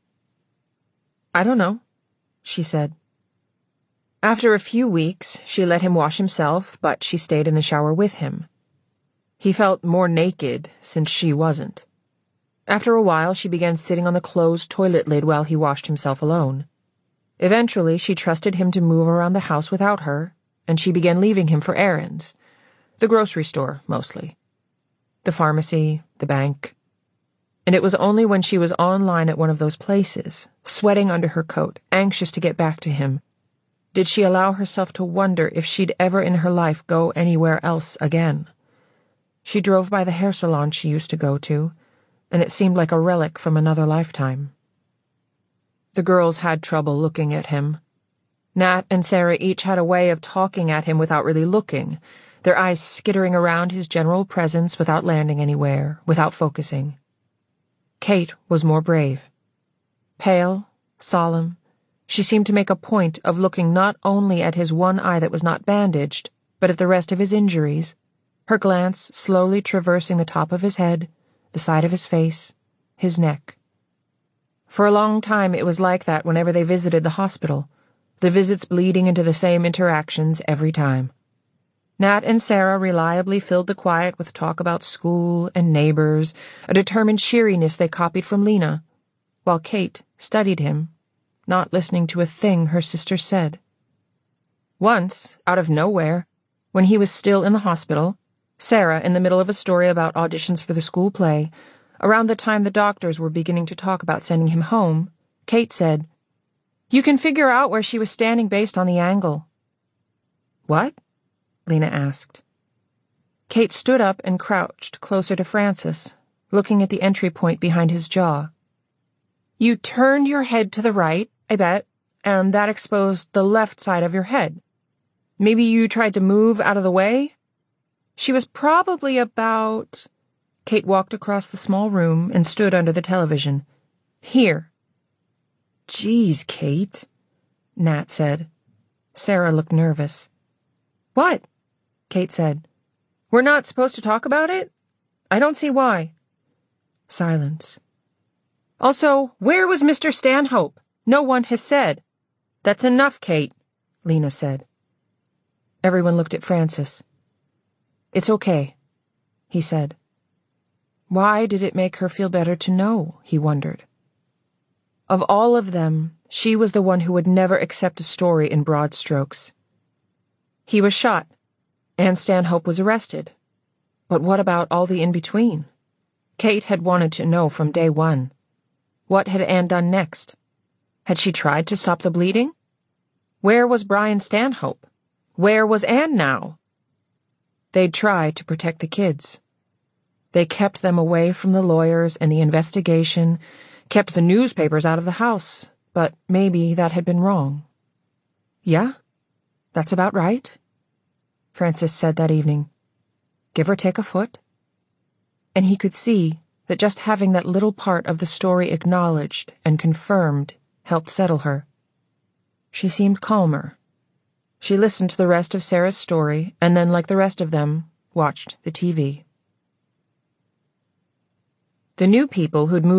"I don't know," she said. After a few weeks, she let him wash himself, but she stayed in the shower with him. He felt more naked since she wasn't. After a while, she began sitting on the closed toilet lid while he washed himself alone. Eventually, she trusted him to move around the house without her, and she began leaving him for errands. The grocery store, mostly. The pharmacy, the bank. And it was only when she was online at one of those places, sweating under her coat, anxious to get back to him, did she allow herself to wonder if she'd ever in her life go anywhere else again. She drove by the hair salon she used to go to, and it seemed like a relic from another lifetime. The girls had trouble looking at him. Nat and Sarah each had a way of talking at him without really looking, their eyes skittering around his general presence without landing anywhere, without focusing. Kate was more brave. Pale, solemn, she seemed to make a point of looking not only at his one eye that was not bandaged, but at the rest of his injuries, her glance slowly traversing the top of his head, the side of his face, his neck. For a long time it was like that whenever they visited the hospital, the visits bleeding into the same interactions every time. Nat and Sarah reliably filled the quiet with talk about school and neighbors, a determined cheeriness they copied from Lena, while Kate studied him, not listening to a thing her sister said. Once, out of nowhere, when he was still in the hospital, Sarah, in the middle of a story about auditions for the school play, around the time the doctors were beginning to talk about sending him home, Kate said, "You can figure out where she was standing based on the angle." "What?" Lena asked. Kate stood up and crouched closer to Francis, looking at the entry point behind his jaw. "You turned your head to the right, I bet, and that exposed the left side of your head. Maybe you tried to move out of the way? She was probably about..." Kate walked across the small room and stood under the television. Here. Geez, Kate, Nat said. Sarah looked nervous. What? Kate said. We're not supposed to talk about it? I don't see why. Silence. Also, where was Mr. Stanhope? No one has said. That's enough, Kate, Lena said. Everyone looked at Francis. It's okay, he said. Why did it make her feel better to know, he wondered. Of all of them, she was the one who would never accept a story in broad strokes. He was shot. Anne Stanhope was arrested. But what about all the in-between? Kate had wanted to know from day one. What had Anne done next? Had she tried to stop the bleeding? Where was Brian Stanhope? Where was Anne now? They'd tried to protect the kids. They kept them away from the lawyers and the investigation, kept the newspapers out of the house, but maybe that had been wrong. Yeah, that's about right, Francis said that evening. Give or take a foot. And he could see that just having that little part of the story acknowledged and confirmed helped settle her. She seemed calmer. She listened to the rest of Sarah's story and then, like the rest of them, watched the TV. The new people who'd moved